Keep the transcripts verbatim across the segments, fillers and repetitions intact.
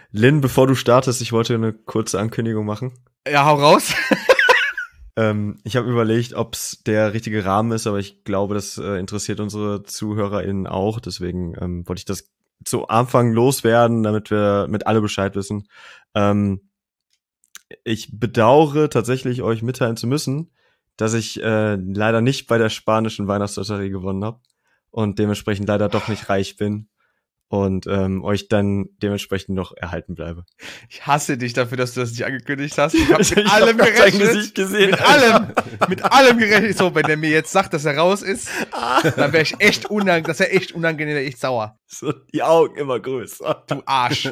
Lynn, bevor du startest, ich wollte eine kurze Ankündigung machen. Ja, hau raus. ähm, ich habe überlegt, ob es der richtige Rahmen ist, aber ich glaube, das äh, interessiert unsere ZuhörerInnen auch. Deswegen ähm, wollte ich das zu Anfang loswerden, damit wir mit alle Bescheid wissen. Ähm, ich bedauere tatsächlich, euch mitteilen zu müssen, dass ich äh, leider nicht bei der spanischen Weihnachtslotterie gewonnen habe und dementsprechend leider doch nicht reich bin. Und ähm, euch dann dementsprechend noch erhalten bleibe. Ich hasse dich dafür, dass du das nicht angekündigt hast. Ich habe mit ich allem hab gerechnet. dein Gesicht gesehen, mit Alter. allem, mit allem gerechnet. So, wenn der mir jetzt sagt, dass er raus ist, dann wäre ich echt unangenehm, das wäre echt unangenehm, wäre echt sauer. So, die Augen immer größer. Du Arsch.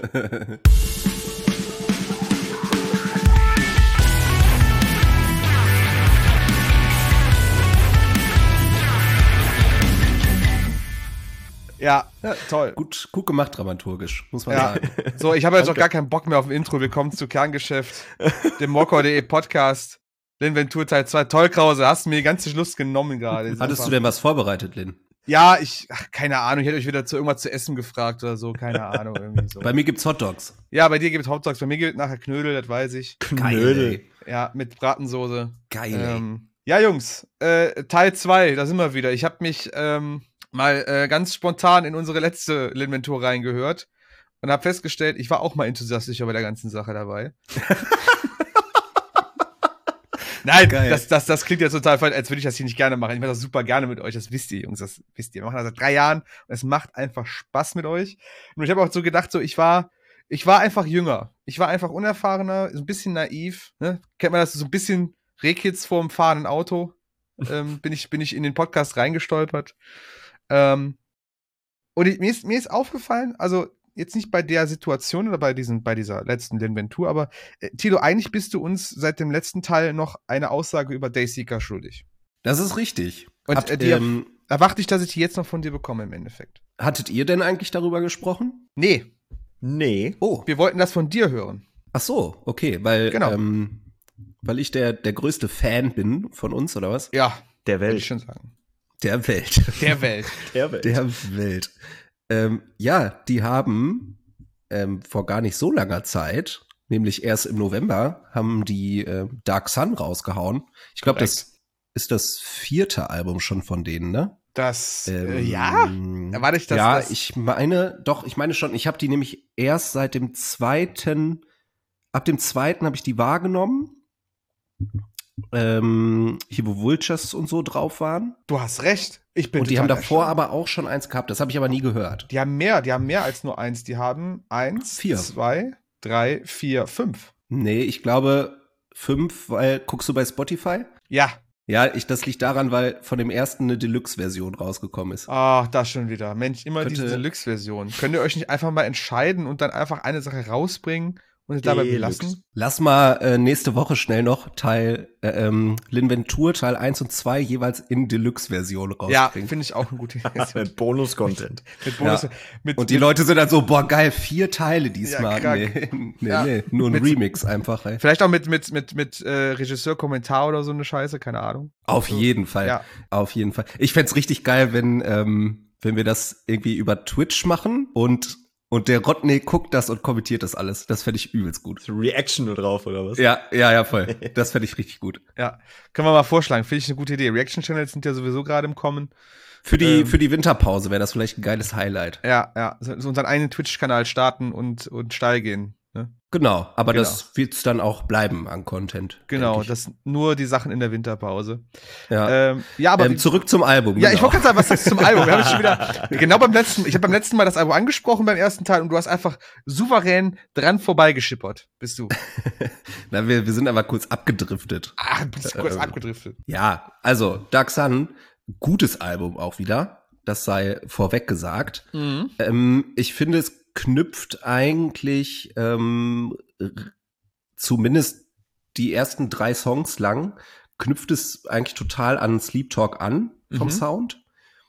Ja, ja, toll. Gut, gut gemacht dramaturgisch, muss man ja. sagen. So, ich habe jetzt auch gar keinen Bock mehr auf ein Intro. Willkommen zu Kerngeschäft, dem Mocker punkt de Podcast. L'Inventur Teil zwei. Toll, Krause, hast du mir die ganze Lust genommen gerade. Hattest du denn was vorbereitet, Lynn? Ja, ich, ach, keine Ahnung, ich hätte euch wieder zu irgendwas zu essen gefragt oder so, keine Ahnung, irgendwie so. Bei mir gibt's Hotdogs. Ja, bei dir gibt's Hotdogs, bei mir gibt es nachher Knödel, das weiß ich. Knödel. Ja, mit Bratensoße. Geil, ähm, Ja, Jungs, äh, Teil zwei, da sind wir wieder. Ich habe mich ähm, mal äh, ganz spontan in unsere letzte L'Inventur reingehört und habe festgestellt, ich war auch mal enthusiastischer bei der ganzen Sache dabei. Nein, das, das, das klingt ja total falsch, als würde ich das hier nicht gerne machen. Ich mache das super gerne mit euch, das wisst ihr, Jungs, das wisst ihr. Wir machen das seit drei Jahren und es macht einfach Spaß mit euch. Und ich habe auch so gedacht, so ich war, ich war einfach jünger. Ich war einfach unerfahrener, so ein bisschen naiv. Ne? Kennt man das, so ein bisschen Rehkids vorm fahrenden Auto? ähm, bin ich, bin ich in den Podcast reingestolpert. Ähm, und ich, mir, ist, mir ist aufgefallen, also jetzt nicht bei der Situation oder bei diesen, bei dieser letzten L'Inventur, aber äh, Tilo, eigentlich bist du uns seit dem letzten Teil noch eine Aussage über Dayseeker schuldig. Das ist richtig. Und Habt, äh, die ähm, erwarte ich, dass ich die jetzt noch von dir bekomme im Endeffekt. hattet ihr denn eigentlich darüber gesprochen? Nee. Nee. Oh. Wir wollten das von dir hören. Ach so, okay, weil, Genau. ähm, weil ich der, der größte Fan bin von uns, oder was? Ja. Der Würde Welt. ich schon sagen. Der Welt. Der Welt. Der Welt. Der Welt. Ähm, ja, die haben ähm, vor gar nicht so langer Zeit, nämlich erst im November, haben die äh, Dark Sun rausgehauen. Ich glaube, das ist das vierte Album schon von denen, ne? Das, Ähm, äh, ja? Erwarte ich das? Ja, das ich meine, doch, ich meine schon, ich habe die nämlich erst seit dem zweiten, ab dem zweiten habe ich die wahrgenommen. Ähm, hier, wo Vultures und so drauf waren. Du hast recht. Ich bin Und die haben total davor erstaunt. aber auch schon eins gehabt. Das habe ich aber nie gehört. Die haben mehr, die haben mehr als nur eins. Die haben eins, Vier. zwei, drei, vier, fünf. Nee, ich glaube fünf, weil, guckst du bei Spotify? Ja. Ja, ich, das liegt daran, weil von dem ersten eine Deluxe-Version rausgekommen ist. Ach, das schon wieder. Mensch, immer Könnte- diese Deluxe-Version. Könnt ihr euch nicht einfach mal entscheiden und dann einfach eine Sache rausbringen und es dabei Deluxe. belassen? Lass mal äh, nächste Woche schnell noch Teil äh, ähm, L'Inventur Teil eins und zwei jeweils in Deluxe-Version Ja, rausbringen. finde ich auch eine gute Idee. Mit Bonus-Content. mit Bonus, Ja. mit, Und die mit, Leute sind dann so, boah, geil, vier Teile diesmal. Ja, nee, krank. nee, Ja. nee, nur ein Mit- Remix einfach, ey. Vielleicht auch mit, mit, mit, mit äh, Regisseur-Kommentar oder so eine Scheiße, keine Ahnung. Auf jeden Fall. Ja. Auf jeden Fall. Ich fänd's richtig geil, wenn, ähm, wenn wir das irgendwie über Twitch machen und, und der Rodney guckt das und kommentiert das alles. Das fände ich übelst gut. So Reaction nur drauf, oder was? Ja, ja, ja, voll. Das fände ich richtig gut. Ja, können wir mal vorschlagen. Finde ich eine gute Idee. Reaction-Channels sind ja sowieso gerade im Kommen. Für die, Ähm. für die Winterpause wäre das vielleicht ein geiles Highlight. Ja, ja. So, so unseren eigenen Twitch-Kanal starten und, und steil gehen. Ne? Genau, aber Genau. das wird's dann auch bleiben an Content. Genau, denk ich. das nur die Sachen in der Winterpause. Ja. Ähm, ja, aber ähm, wie- zurück zum Album. ja, ich genau. wollte gerade sagen, was sagst du zum Album? Wir haben jetzt schon wieder genau beim letzten, ich habe beim letzten Mal das Album angesprochen beim ersten Teil und du hast einfach souverän dran vorbeigeschippert, bist du. Na, wir, wir sind aber kurz abgedriftet. Ah, bist kurz Äh, abgedriftet. Ja, also Dark Sun, gutes Album auch wieder. Das sei vorweg gesagt. Mhm. Ähm, ich finde, es knüpft eigentlich ähm, r- zumindest die ersten drei Songs lang, knüpft es eigentlich total an Sleep Talk an vom Mhm. Sound.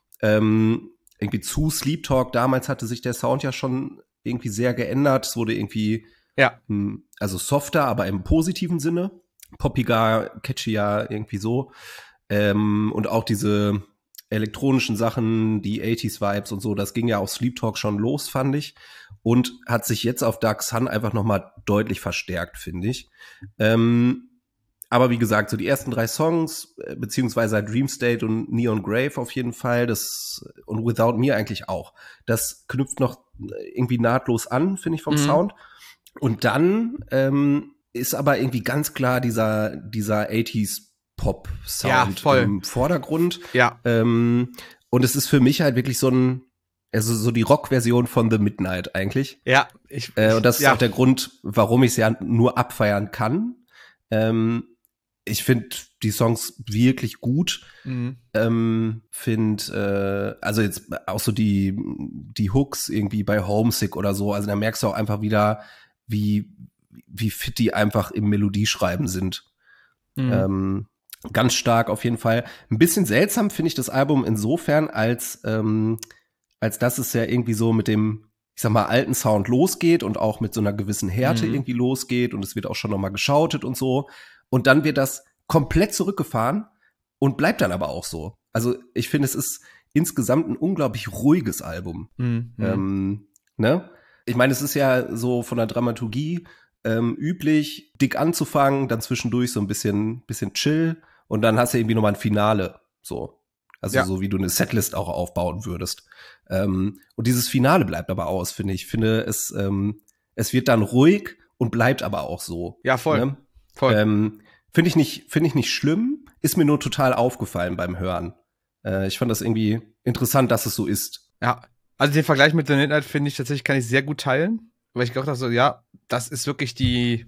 Ähm, irgendwie zu Sleep Talk, damals hatte sich der Sound ja schon irgendwie sehr geändert. Es wurde irgendwie Ja. mh, also softer, aber im positiven Sinne. Poppiger, catchier, irgendwie so. Ähm, und auch diese elektronischen Sachen, die achtziger-Vibes und so, das ging ja auf Sleep Talk schon los, fand ich. Und hat sich jetzt auf Dark Sun einfach nochmal deutlich verstärkt, finde ich. Ähm, aber wie gesagt, so die ersten drei Songs, beziehungsweise Dream State und Neon Grave auf jeden Fall, das und Without Me eigentlich auch. Das knüpft noch irgendwie nahtlos an, finde ich, vom mhm. Sound. Und dann ähm, ist aber irgendwie ganz klar dieser, dieser achtziger-Pop-Sound ja, im Vordergrund. Ja. Ähm, und es ist für mich halt wirklich so ein, also so die Rock-Version von The Midnight eigentlich. Ja. Ich, ich, äh, und das ja. ist auch der Grund, warum ich es ja nur abfeiern kann. Ähm, ich finde die Songs wirklich gut. Mhm. Ähm, finde, äh, also jetzt auch so die, die Hooks irgendwie bei Homesick oder so, also da merkst du auch einfach wieder, wie, wie fit die einfach im Melodieschreiben sind. Mhm. Ähm, ganz stark auf jeden Fall. Ein bisschen seltsam finde ich das Album insofern, als, ähm, als dass es ja irgendwie so mit dem, ich sag mal, alten Sound losgeht und auch mit so einer gewissen Härte mhm. irgendwie losgeht und es wird auch schon nochmal geschautet und so. Und dann wird das komplett zurückgefahren und bleibt dann aber auch so. Also ich finde, es ist insgesamt ein unglaublich ruhiges Album. Mhm. Ähm, ne? Ich meine, es ist ja so von der Dramaturgie ähm, üblich, dick anzufangen, dann zwischendurch so ein bisschen, bisschen chill und dann hast du irgendwie nochmal ein Finale. So. Also ja. so wie du eine Setlist auch aufbauen würdest. Ähm, und dieses Finale bleibt aber aus, finde ich. Ich finde, es, ähm, es wird dann ruhig und bleibt aber auch so. Ja, voll. Ne? Voll. Ähm, finde ich nicht, finde ich nicht schlimm, ist mir nur total aufgefallen beim Hören. Äh, ich fand das irgendwie interessant, dass es so ist. Ja, also den Vergleich mit The Midnight finde ich tatsächlich, kann ich sehr gut teilen, weil ich gedacht habe, so, ja, das ist wirklich die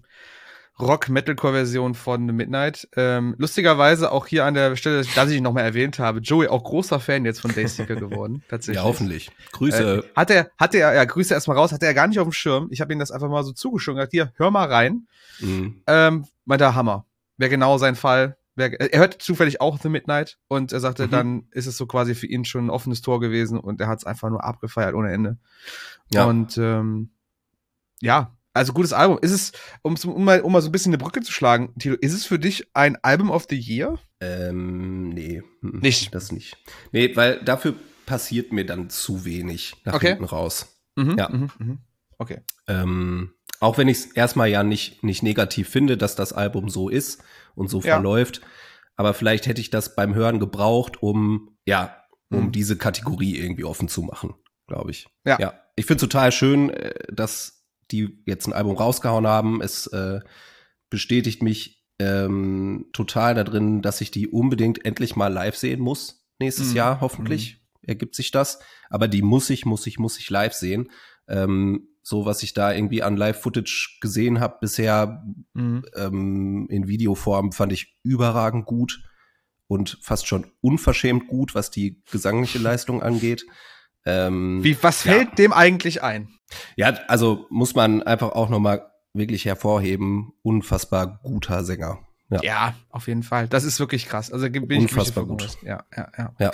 Rock-Metalcore-Version von The Midnight. Ähm, lustigerweise auch hier an der Stelle, dass ich ihn nochmal erwähnt habe, Joey, auch großer Fan jetzt von Dayseeker geworden, tatsächlich. Ja, hoffentlich. Grüße. Äh, hat er, hatte er, ja, Grüße erstmal raus, hatte er gar nicht auf dem Schirm. Ich habe ihm das einfach mal so zugeschoben, gesagt, hier, hör mal rein. Mhm. Ähm, meinte er, Hammer. Wäre genau sein Fall. Wär, er hört zufällig auch The Midnight und er sagte, mhm. dann ist es so quasi für ihn schon ein offenes Tor gewesen und er hat es einfach nur abgefeiert ohne Ende. Ja. Und ähm, ja, also gutes Album. Ist es, um, um, mal, um mal so ein bisschen eine Brücke zu schlagen, Tilo, ist es für dich ein Album of the Year? Ähm, nee. Nicht? Das nicht. Nee, weil dafür passiert mir dann zu wenig nach okay. hinten raus. Mhm, ja. Mhm, mhm. Okay. Ähm, auch wenn ich es erstmal ja nicht, nicht negativ finde, dass das Album so ist und so ja. verläuft. Aber vielleicht hätte ich das beim Hören gebraucht, um, ja, um mhm. diese Kategorie irgendwie offen zu machen, glaube ich. Ja. ja. Ich finde es total schön, dass die jetzt ein Album rausgehauen haben. Es äh, bestätigt mich ähm, total da drin, dass ich die unbedingt endlich mal live sehen muss. Nächstes mhm. Jahr, hoffentlich, mhm. ergibt sich das. Aber die muss ich, muss ich, muss ich live sehen. Ähm, so, was ich da irgendwie an Live-Footage gesehen habe bisher mhm. ähm, in Videoform, fand ich überragend gut und fast schon unverschämt gut, was die gesangliche Leistung angeht. Ähm, Wie, was fällt ja. dem eigentlich ein? Ja, also muss man einfach auch nochmal wirklich hervorheben, unfassbar guter Sänger. Ja. ja, auf jeden Fall. Das ist wirklich krass. Also bin unfassbar ich gut. Ja, ja, ja. Ja,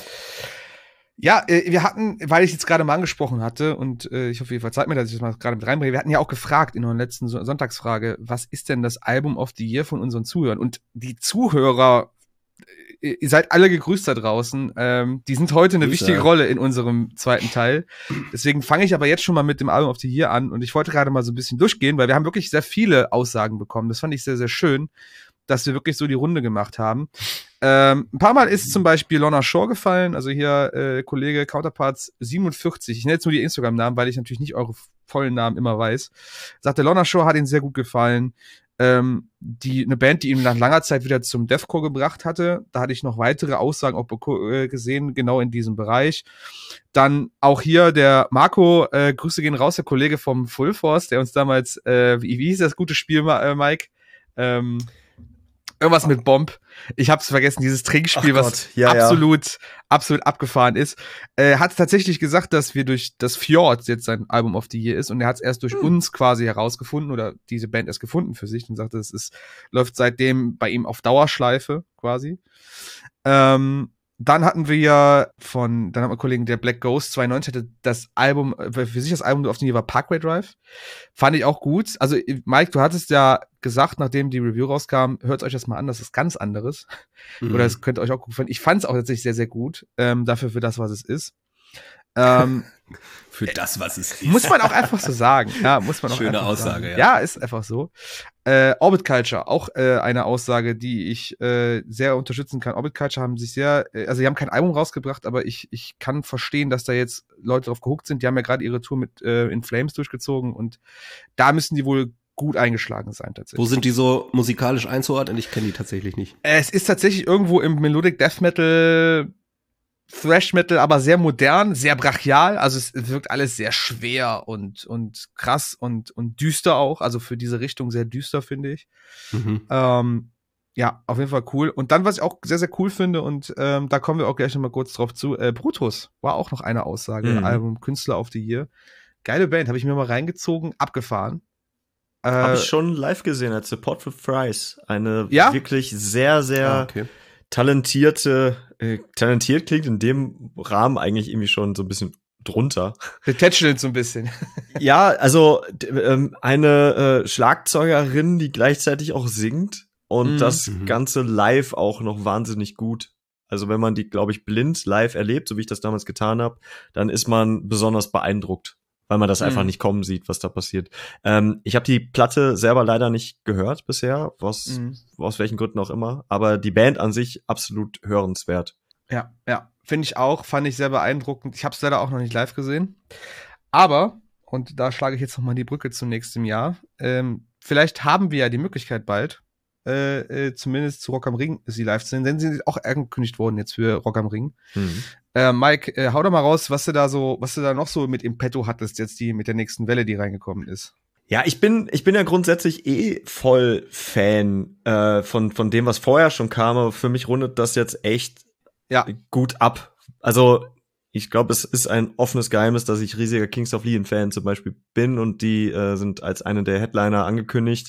ja äh, wir hatten, weil ich jetzt gerade mal angesprochen hatte und äh, ich hoffe, ihr verzeiht mir, dass ich das mal gerade mit reinbringe, wir hatten ja auch gefragt in unserer letzten so- Sonntagsfrage, was ist denn das Album of the Year von unseren Zuhörern? Und die Zuhörer, ihr seid alle gegrüßt da draußen. Ähm, die sind heute eine Grüße. wichtige Rolle in unserem zweiten Teil. Deswegen fange ich aber jetzt schon mal mit dem Album of the Year an. Und ich wollte gerade mal so ein bisschen durchgehen, weil wir haben wirklich sehr viele Aussagen bekommen. Das fand ich sehr, sehr schön, dass wir wirklich so die Runde gemacht haben. Ähm, ein paar Mal ist zum Beispiel Lorna Shore gefallen. Also hier äh, Kollege Counterparts siebenundvierzig. Ich nenne jetzt nur die Instagram-Namen, weil ich natürlich nicht eure vollen Namen immer weiß. Sagte, Lorna Shore hat ihnen sehr gut gefallen. Ähm, die, eine Band, die ihn nach langer Zeit wieder zum Deathcore gebracht hatte. Da hatte ich noch weitere Aussagen auch beko- äh, gesehen, genau in diesem Bereich. Dann auch hier der Marco, äh, Grüße gehen raus, der Kollege vom Full Force, der uns damals, äh, wie, wie hieß das gute Spiel, äh, Mike? Ähm, irgendwas mit Bomb. Ich hab's vergessen, dieses Trinkspiel, Ach was Gott, ja, absolut, ja. absolut abgefahren ist. Er hat tatsächlich gesagt, dass wir durch das Fjord jetzt sein Album of the Year ist und er hat es erst durch hm. uns quasi herausgefunden oder diese Band erst gefunden für sich und sagte, es ist, läuft seitdem bei ihm auf Dauerschleife quasi. Ähm, dann hatten wir ja von, dann haben wir Kollegen, der Black Ghost zweiundneunzig hatte das Album, für sich das Album auf dem hier war Parkway Drive. Fand ich auch gut. Also, Mike, du hattest ja gesagt, nachdem die Review rauskam, hört euch das mal an, das ist ganz anderes. Mhm. Oder das könnt ihr euch auch gut finden. Ich fand es auch tatsächlich sehr, sehr gut, ähm, dafür, für das, was es ist. Ähm, für das, was es ist. Muss man auch einfach so sagen. Ja, muss man auch Schöne einfach Aussage, sagen. ja. Ja, ist einfach so. Äh, Orbit Culture, auch äh, eine Aussage, die ich äh, sehr unterstützen kann. Orbit Culture haben sich sehr, äh, also die haben kein Album rausgebracht, aber ich, ich kann verstehen, dass da jetzt Leute drauf gehuckt sind. Die haben ja gerade ihre Tour mit äh, In Flames durchgezogen und da müssen die wohl gut eingeschlagen sein tatsächlich. Wo sind die so musikalisch einzuordnen? Ich kenne die tatsächlich nicht. Es ist tatsächlich irgendwo im Melodic Death Metal, Thrash Metal, aber sehr modern, sehr brachial. Also es wirkt alles sehr schwer und und krass und und düster auch. Also für diese Richtung sehr düster, finde ich. Mhm. Ähm, ja, auf jeden Fall cool. Und dann, was ich auch sehr, sehr cool finde, und ähm, da kommen wir auch gleich noch mal kurz drauf zu, äh, Brutus war auch noch eine Aussage, mhm. Album Künstler of the Year. Geile Band, habe ich mir mal reingezogen, abgefahren. Äh, habe ich schon live gesehen als Support with Fries. Eine ja? wirklich sehr, sehr ah, okay. talentierte, äh, talentiert klingt in dem Rahmen eigentlich irgendwie schon so ein bisschen drunter. Detachment so ein bisschen. Ja, also d- ähm, eine äh, Schlagzeugerin, die gleichzeitig auch singt und mhm. das Ganze live auch noch wahnsinnig gut. Also wenn man die, glaube ich, blind live erlebt, so wie ich das damals getan habe, dann ist man besonders beeindruckt, weil man das mhm. einfach nicht kommen sieht, was da passiert. Ähm, ich habe die Platte selber leider nicht gehört bisher, was, mhm. aus welchen Gründen auch immer, aber die Band an sich absolut hörenswert. Ja, ja, finde ich auch, fand ich sehr beeindruckend. Ich habe es leider auch noch nicht live gesehen, aber, und da schlage ich jetzt noch mal die Brücke zum nächsten Jahr, ähm, vielleicht haben wir ja die Möglichkeit bald, äh, äh, zumindest zu Rock am Ring sie live zu sehen, denn sie sind auch angekündigt worden jetzt für Rock am Ring. Mhm. Äh, Mike, äh, hau doch mal raus, was du da so, was du da noch so mit im Petto hattest, jetzt die mit der nächsten Welle, die reingekommen ist. Ja, ich bin, ich bin ja grundsätzlich eh voll Fan äh, von von dem, was vorher schon kam, aber für mich rundet das jetzt echt ja. gut ab. Also ich glaube, es ist ein offenes Geheimnis, dass ich riesiger Kings of Leon-Fan zum Beispiel bin und die äh, sind als eine der Headliner angekündigt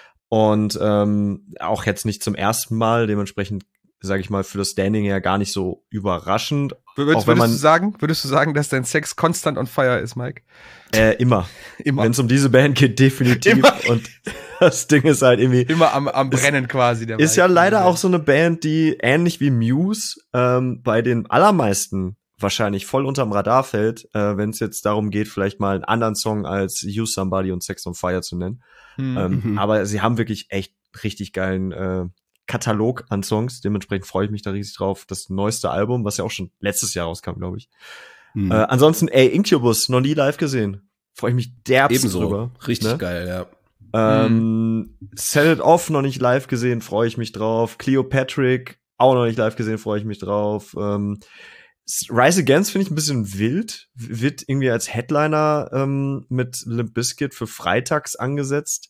und ähm, auch jetzt nicht zum ersten Mal, dementsprechend sage ich mal, für das Standing her gar nicht so überraschend. Würdest, auch wenn man, würdest, du sagen, würdest du sagen, dass dein Sex konstant on fire ist, Mike? Äh, immer. immer. Wenn es um diese Band geht, definitiv. Immer. Und das Ding ist halt irgendwie... Immer am, am Brennen ist, quasi. Der ist Mike. ja leider auch so eine Band, die ähnlich wie Muse ähm, bei den allermeisten wahrscheinlich voll unterm Radar fällt, äh, wenn es jetzt darum geht, vielleicht mal einen anderen Song als Use Somebody und Sex on Fire zu nennen. Mhm. Ähm, aber sie haben wirklich echt richtig geilen äh, Katalog an Songs. Dementsprechend freue ich mich da riesig drauf. Das neueste Album, was ja auch schon letztes Jahr rauskam, glaube ich. Mhm. Äh, ansonsten, ey, Incubus, noch nie live gesehen. Freue ich mich derbst Ebenso. drüber. Richtig ne? geil, ja. Ähm, mhm. Set It Off, noch nicht live gesehen, freue ich mich drauf. Cleopatrick, auch noch nicht live gesehen, freue ich mich drauf. Ähm, Rise Against finde ich ein bisschen wild. Wird irgendwie als Headliner ähm, mit Limp Bizkit für freitags angesetzt.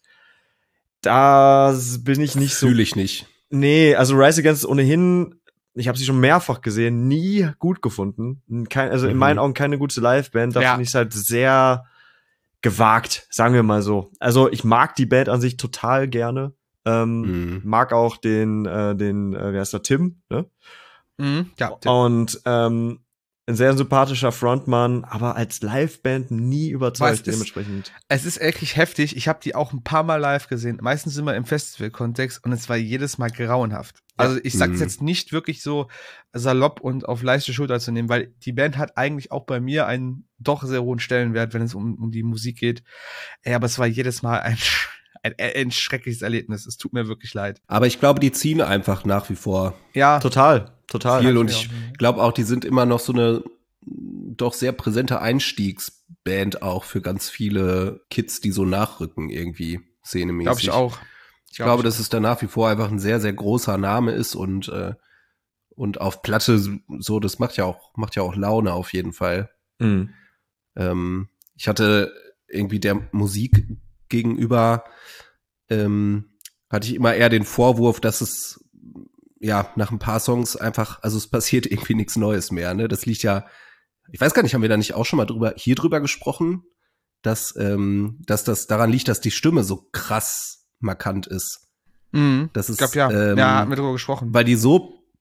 Da bin ich nicht so. Fühle ich nicht. Nee, also Rise Against ist ohnehin, ich habe sie schon mehrfach gesehen, nie gut gefunden. Kein, also mhm. in meinen Augen keine gute Liveband. Da ja. finde ich es halt sehr gewagt, sagen wir mal so. Also ich mag die Band an sich total gerne. Ähm, mhm. Mag auch den, äh, den, äh, wie heißt der, Tim, ne? Mhm, ja, Tim. Und ähm, ein sehr sympathischer Frontmann, aber als Liveband nie überzeugt, es dementsprechend. Ist, es ist wirklich heftig. Ich habe die auch ein paar Mal live gesehen. Meistens immer im Festival-Kontext und es war jedes Mal grauenhaft. Ja. Also ich sag's mhm. jetzt nicht wirklich so salopp und auf leichte Schulter zu nehmen, weil die Band hat eigentlich auch bei mir einen doch sehr hohen Stellenwert, wenn es um, um die Musik geht. Ey, aber es war jedes Mal ein, ein, ein schreckliches Erlebnis. Es tut mir wirklich leid. Aber ich glaube, die ziehen einfach nach wie vor. Ja, total. Total. Viel. Und ich glaube auch, die sind immer noch so eine doch sehr präsente Einstiegsband auch für ganz viele Kids, die so nachrücken irgendwie szenemäßig. Glaube ich auch. Ich glaube, dass es da nach wie vor einfach ein sehr, sehr großer Name ist und äh, und auf Platte so, das macht ja auch macht ja auch Laune auf jeden Fall. Mhm. Ähm, ich hatte irgendwie der Musik gegenüber ähm, hatte ich immer eher den Vorwurf, dass es ja, nach ein paar Songs einfach, also es passiert irgendwie nichts Neues mehr, ne? Das liegt ja, ich weiß gar nicht, haben wir da nicht auch schon mal drüber, hier drüber gesprochen, dass, ähm, dass das daran liegt, dass die Stimme so krass markant ist. Mhm. Das ist, ich glaub, ja. Ähm, ja, haben wir drüber gesprochen. Weil die so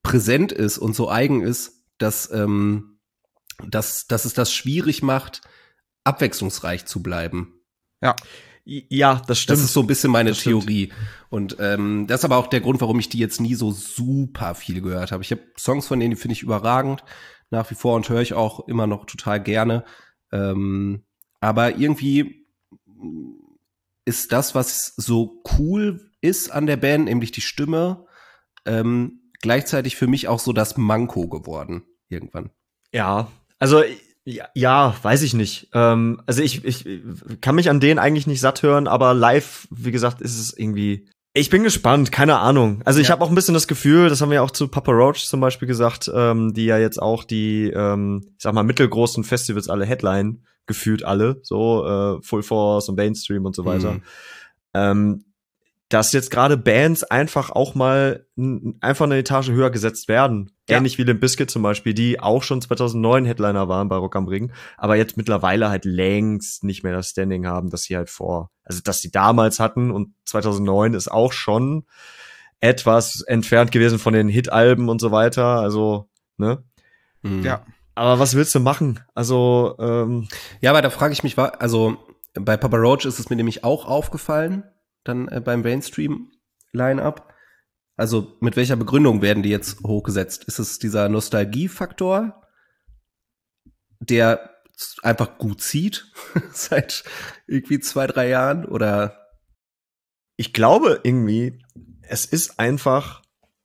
präsent ist und so eigen ist, dass, ähm, dass, dass es das schwierig macht, abwechslungsreich zu bleiben. Ja. Ja, das stimmt. Das ist so ein bisschen meine das stimmt. Theorie. Und ähm, das ist aber auch der Grund, warum ich die jetzt nie so super viel gehört habe. Ich habe Songs von denen, die finde ich überragend, nach wie vor und höre ich auch immer noch total gerne. Ähm, aber irgendwie ist das, was so cool ist an der Band, nämlich die Stimme, ähm, gleichzeitig für mich auch so das Manko geworden irgendwann. Ja, also ja, ja, weiß ich nicht. Ähm, also ich, ich kann mich an denen eigentlich nicht satt hören, aber live, wie gesagt, ist es irgendwie. Ich bin gespannt, keine Ahnung. Also ich Ja. habe auch ein bisschen das Gefühl, das haben wir ja auch zu Papa Roach zum Beispiel gesagt, ähm, die ja jetzt auch die, ähm, ich sag mal, mittelgroßen Festivals alle Headline, gefühlt alle, so äh, Full Force und Mainstream und so weiter. Mhm. Ähm, dass jetzt gerade Bands einfach auch mal n- einfach eine Etage höher gesetzt werden. Ja. Ähnlich wie Limp Bizkit zum Beispiel, die auch schon zweitausendneun Headliner waren bei Rock am Ring, aber jetzt mittlerweile halt längst nicht mehr das Standing haben, das sie halt vor, also dass sie damals hatten, und zweitausendneun ist auch schon etwas entfernt gewesen von den Hit-Alben und so weiter, also, ne? Mhm. Ja. Aber was willst du machen? Also, ähm, Ja, aber da frage ich mich, wa- also bei Papa Roach ist es mir nämlich auch aufgefallen, dann äh, beim Mainstream-Line-Up. Also mit welcher Begründung werden die jetzt hochgesetzt? Ist es dieser Nostalgie-Faktor, der einfach gut zieht seit irgendwie zwei, drei Jahren? Oder? ich glaube irgendwie, es ist einfach,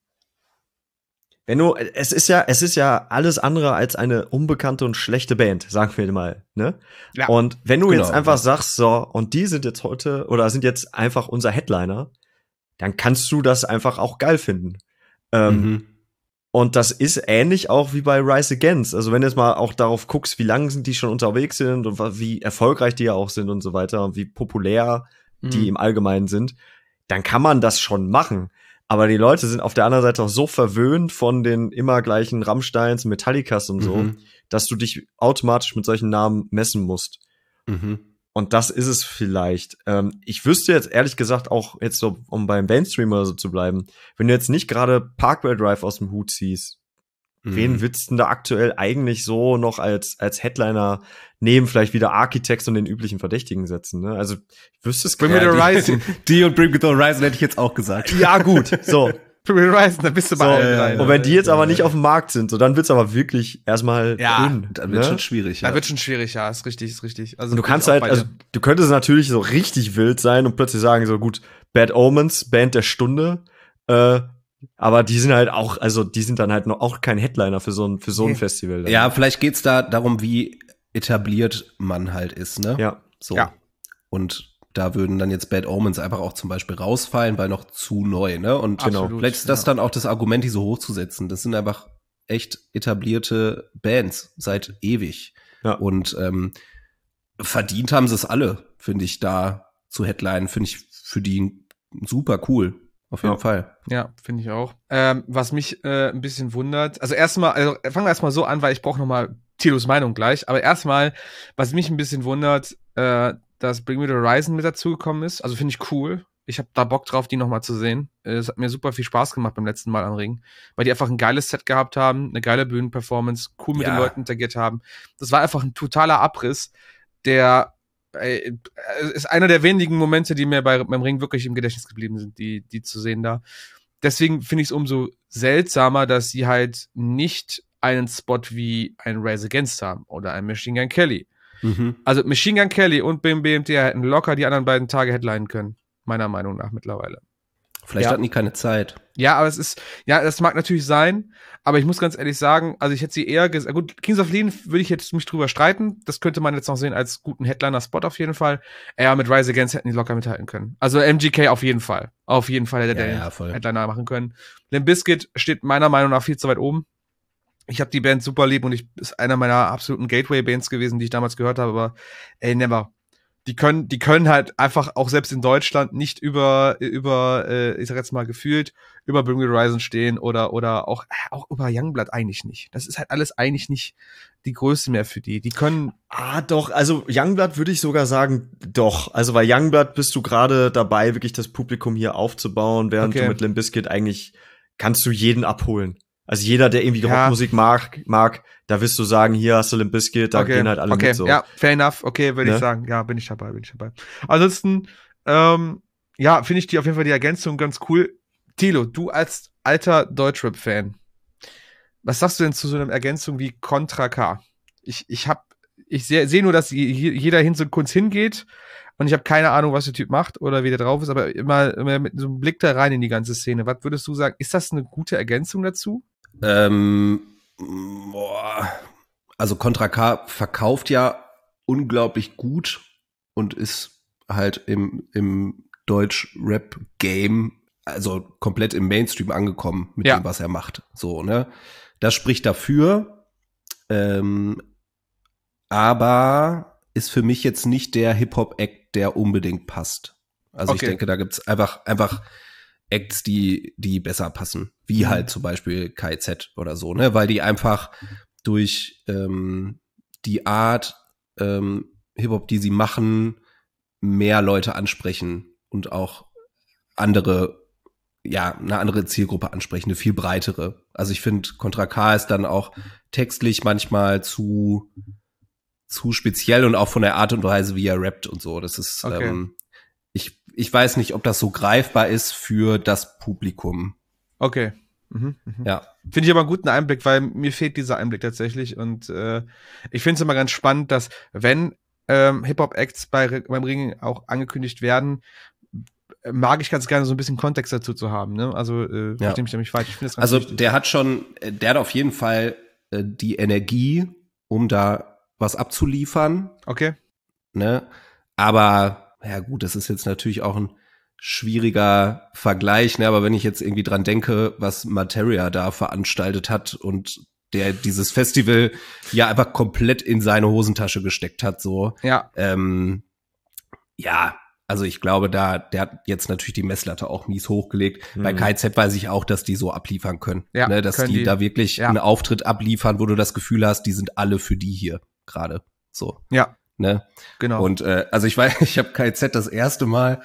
wenn du, es ist ja, es ist ja alles andere als eine unbekannte und schlechte Band, sagen wir mal, ne? Ja. Und wenn du Genau, jetzt einfach ja. sagst, so, und die sind jetzt heute, oder sind jetzt einfach unser Headliner, dann kannst du das einfach auch geil finden. Ähm, Mhm. Und das ist ähnlich auch wie bei Rise Against. Also wenn du jetzt mal auch darauf guckst, wie lange sind die schon unterwegs sind und wie erfolgreich die ja auch sind und so weiter und wie populär die Mhm. im Allgemeinen sind, dann kann man das schon machen. Aber die Leute sind auf der anderen Seite auch so verwöhnt von den immer gleichen Rammsteins, Metallicas und so, Mhm. dass du dich automatisch mit solchen Namen messen musst. Mhm. Und das ist es vielleicht. Ähm, ich wüsste jetzt ehrlich gesagt auch jetzt so, um beim Mainstream oder so zu bleiben, wenn du jetzt nicht gerade Parkway Drive aus dem Hut ziehst, Mhm. wen würdest du denn da aktuell eigentlich so noch als als Headliner neben vielleicht wieder Architects und den üblichen Verdächtigen setzen? Ne? Also ich wüsste es Bring Me the gerade- Horizon. Die und Bring Me the Horizon hätte ich jetzt auch gesagt. Ja gut, so. Bring Me the Horizon, da bist du so. bei allen drei. Und wenn die jetzt aber nicht auf dem Markt sind, so dann wird's aber wirklich erstmal Ja, dünn. Dann wird ne? schon schwierig. Da Ja. wird schon schwierig, ja, ist richtig, ist richtig. Also Und du bin kannst ich auch halt, bei also dir. du könntest natürlich so richtig wild sein und plötzlich sagen so, gut, Bad Omens, Band der Stunde, äh, aber die sind halt auch, also die sind dann halt noch auch kein Headliner für so ein für so ein Nee. Festival. Dann. Ja, vielleicht geht's da darum, wie etabliert man halt ist, ne? ja, So. Ja. Und da würden dann jetzt Bad Omens einfach auch zum Beispiel rausfallen, weil noch zu neu, ne? Und Absolut, genau, vielleicht ist das ja. dann auch das Argument, die so hochzusetzen. Das sind einfach echt etablierte Bands seit ewig. Ja. Und ähm, verdient haben sie es alle, finde ich, da zu Headline. Finde ich für die super cool. Auf jeden Ja. Fall. Ja, finde ich auch. Ähm, was mich äh, ein bisschen wundert, also erstmal, also fangen wir erstmal so an, weil ich brauche nochmal Tilos Meinung gleich, aber erstmal, was mich ein bisschen wundert, äh, dass Bring Me the Horizon mit dazugekommen ist, also finde ich cool. Ich habe da Bock drauf, die nochmal zu sehen. Äh, Es hat mir super viel Spaß gemacht beim letzten Mal am Ring, weil die einfach ein geiles Set gehabt haben, eine geile Bühnenperformance, cool mit Ja. den Leuten interagiert haben. Das war einfach ein totaler Abriss, der äh, ist einer der wenigen Momente, die mir bei, beim Ring wirklich im Gedächtnis geblieben sind, die, die zu sehen da. Deswegen finde ich es umso seltsamer, dass sie halt nicht einen Spot wie ein Rise Against haben oder ein Machine Gun Kelly. Mhm. Also Machine Gun Kelly und B M B M T hätten locker die anderen beiden Tage headlinen können, meiner Meinung nach mittlerweile. Vielleicht Ja. hatten die keine Zeit. Ja, aber es ist, ja, das mag natürlich sein, aber ich muss ganz ehrlich sagen, also ich hätte sie eher gesagt, gut, Kings of Leon würde ich jetzt mich drüber streiten, das könnte man jetzt noch sehen als guten Headliner-Spot auf jeden Fall. Ja, mit Rise Against hätten die locker mithalten können. Also M G K auf jeden Fall. Auf jeden Fall hätte Ja, der ja, den voll. Headliner machen können. Limp Bizkit steht meiner Meinung nach viel zu weit oben. Ich habe die Band super lieb und ich ist einer meiner absoluten Gateway-Bands gewesen, die ich damals gehört habe, aber ey, never. Die können, die können halt einfach auch selbst in Deutschland nicht über, über, äh, ich sag jetzt mal gefühlt, über Bring Me the Horizon stehen oder, oder auch, auch über Youngblood eigentlich nicht. Das ist halt alles eigentlich nicht die Größe mehr für die. Die können, Ah, doch, also Youngblood würde ich sogar sagen, doch. Also bei Youngblood bist du gerade dabei, wirklich das Publikum hier aufzubauen, während Okay. du mit Limp Bizkit eigentlich kannst du jeden abholen. Also jeder, der irgendwie die Ja. Rockmusik mag, mag, da wirst du sagen, hier hast du Limp Bizkit, da Okay, gehen halt alle okay, mit so. ja, fair enough, okay, würde Ne? ich sagen. Ja, bin ich dabei, bin ich dabei. Ansonsten, ähm, ja, finde ich die auf jeden Fall die Ergänzung ganz cool. Thilo, du als alter Deutschrap-Fan, was sagst du denn zu so einer Ergänzung wie Contra K? Ich, ich hab, ich sehe seh nur, dass je- jeder hin so kurz hingeht und ich habe keine Ahnung, was der Typ macht oder wie der drauf ist, aber immer, immer mit so einem Blick da rein in die ganze Szene. Was würdest du sagen? Ist das eine gute Ergänzung dazu? Ähm, boah. Also Contra K verkauft ja unglaublich gut und ist halt im, im Deutsch-Rap-Game, also komplett im Mainstream angekommen mit Ja. dem, was er macht. So, ne? Das spricht dafür. Ähm, aber ist für mich jetzt nicht der Hip-Hop-Act, der unbedingt passt. Also Okay. ich denke, da gibt's einfach, einfach Acts, die, die besser passen. Wie Mhm. halt zum Beispiel K Z oder so, ne? Weil die einfach durch ähm, die Art ähm, Hip-Hop, die sie machen, mehr Leute ansprechen und auch andere, ja, eine andere Zielgruppe ansprechen, eine viel breitere. Also ich finde, Contra K ist dann auch textlich manchmal zu zu speziell und auch von der Art und Weise, wie er rappt und so. Das ist, Okay. ähm, ich, ich weiß nicht, ob das so greifbar ist für das Publikum. Okay. Mhm, mhm. Ja. Finde ich aber einen guten Einblick, weil mir fehlt dieser Einblick tatsächlich. Und äh, ich finde es immer ganz spannend, dass wenn ähm, Hip-Hop-Acts bei, beim Ringen auch angekündigt werden, äh, mag ich ganz gerne so ein bisschen Kontext dazu zu haben. Ne? Also, äh, Ja. verstehe mich da nicht falsch. Ich finde das ganz Also wichtig. der hat schon, äh, der hat auf jeden Fall äh, die Energie, um da was abzuliefern, Okay. ne? Aber, ja gut, das ist jetzt natürlich auch ein schwieriger Vergleich, ne? Aber wenn ich jetzt irgendwie dran denke, was Materia da veranstaltet hat und der dieses Festival ja einfach komplett in seine Hosentasche gesteckt hat, so, Ja. ähm, ja, also ich glaube, da, der hat jetzt natürlich die Messlatte auch mies hochgelegt. Mhm. Bei K Z weiß ich auch, dass die so abliefern können. Ja, ne, dass können die, die. da wirklich Ja. einen Auftritt abliefern, wo du das Gefühl hast, die sind alle für die hier gerade. So. Ja, Ne? genau. Und äh, also ich weiß, ich habe K Z das erste Mal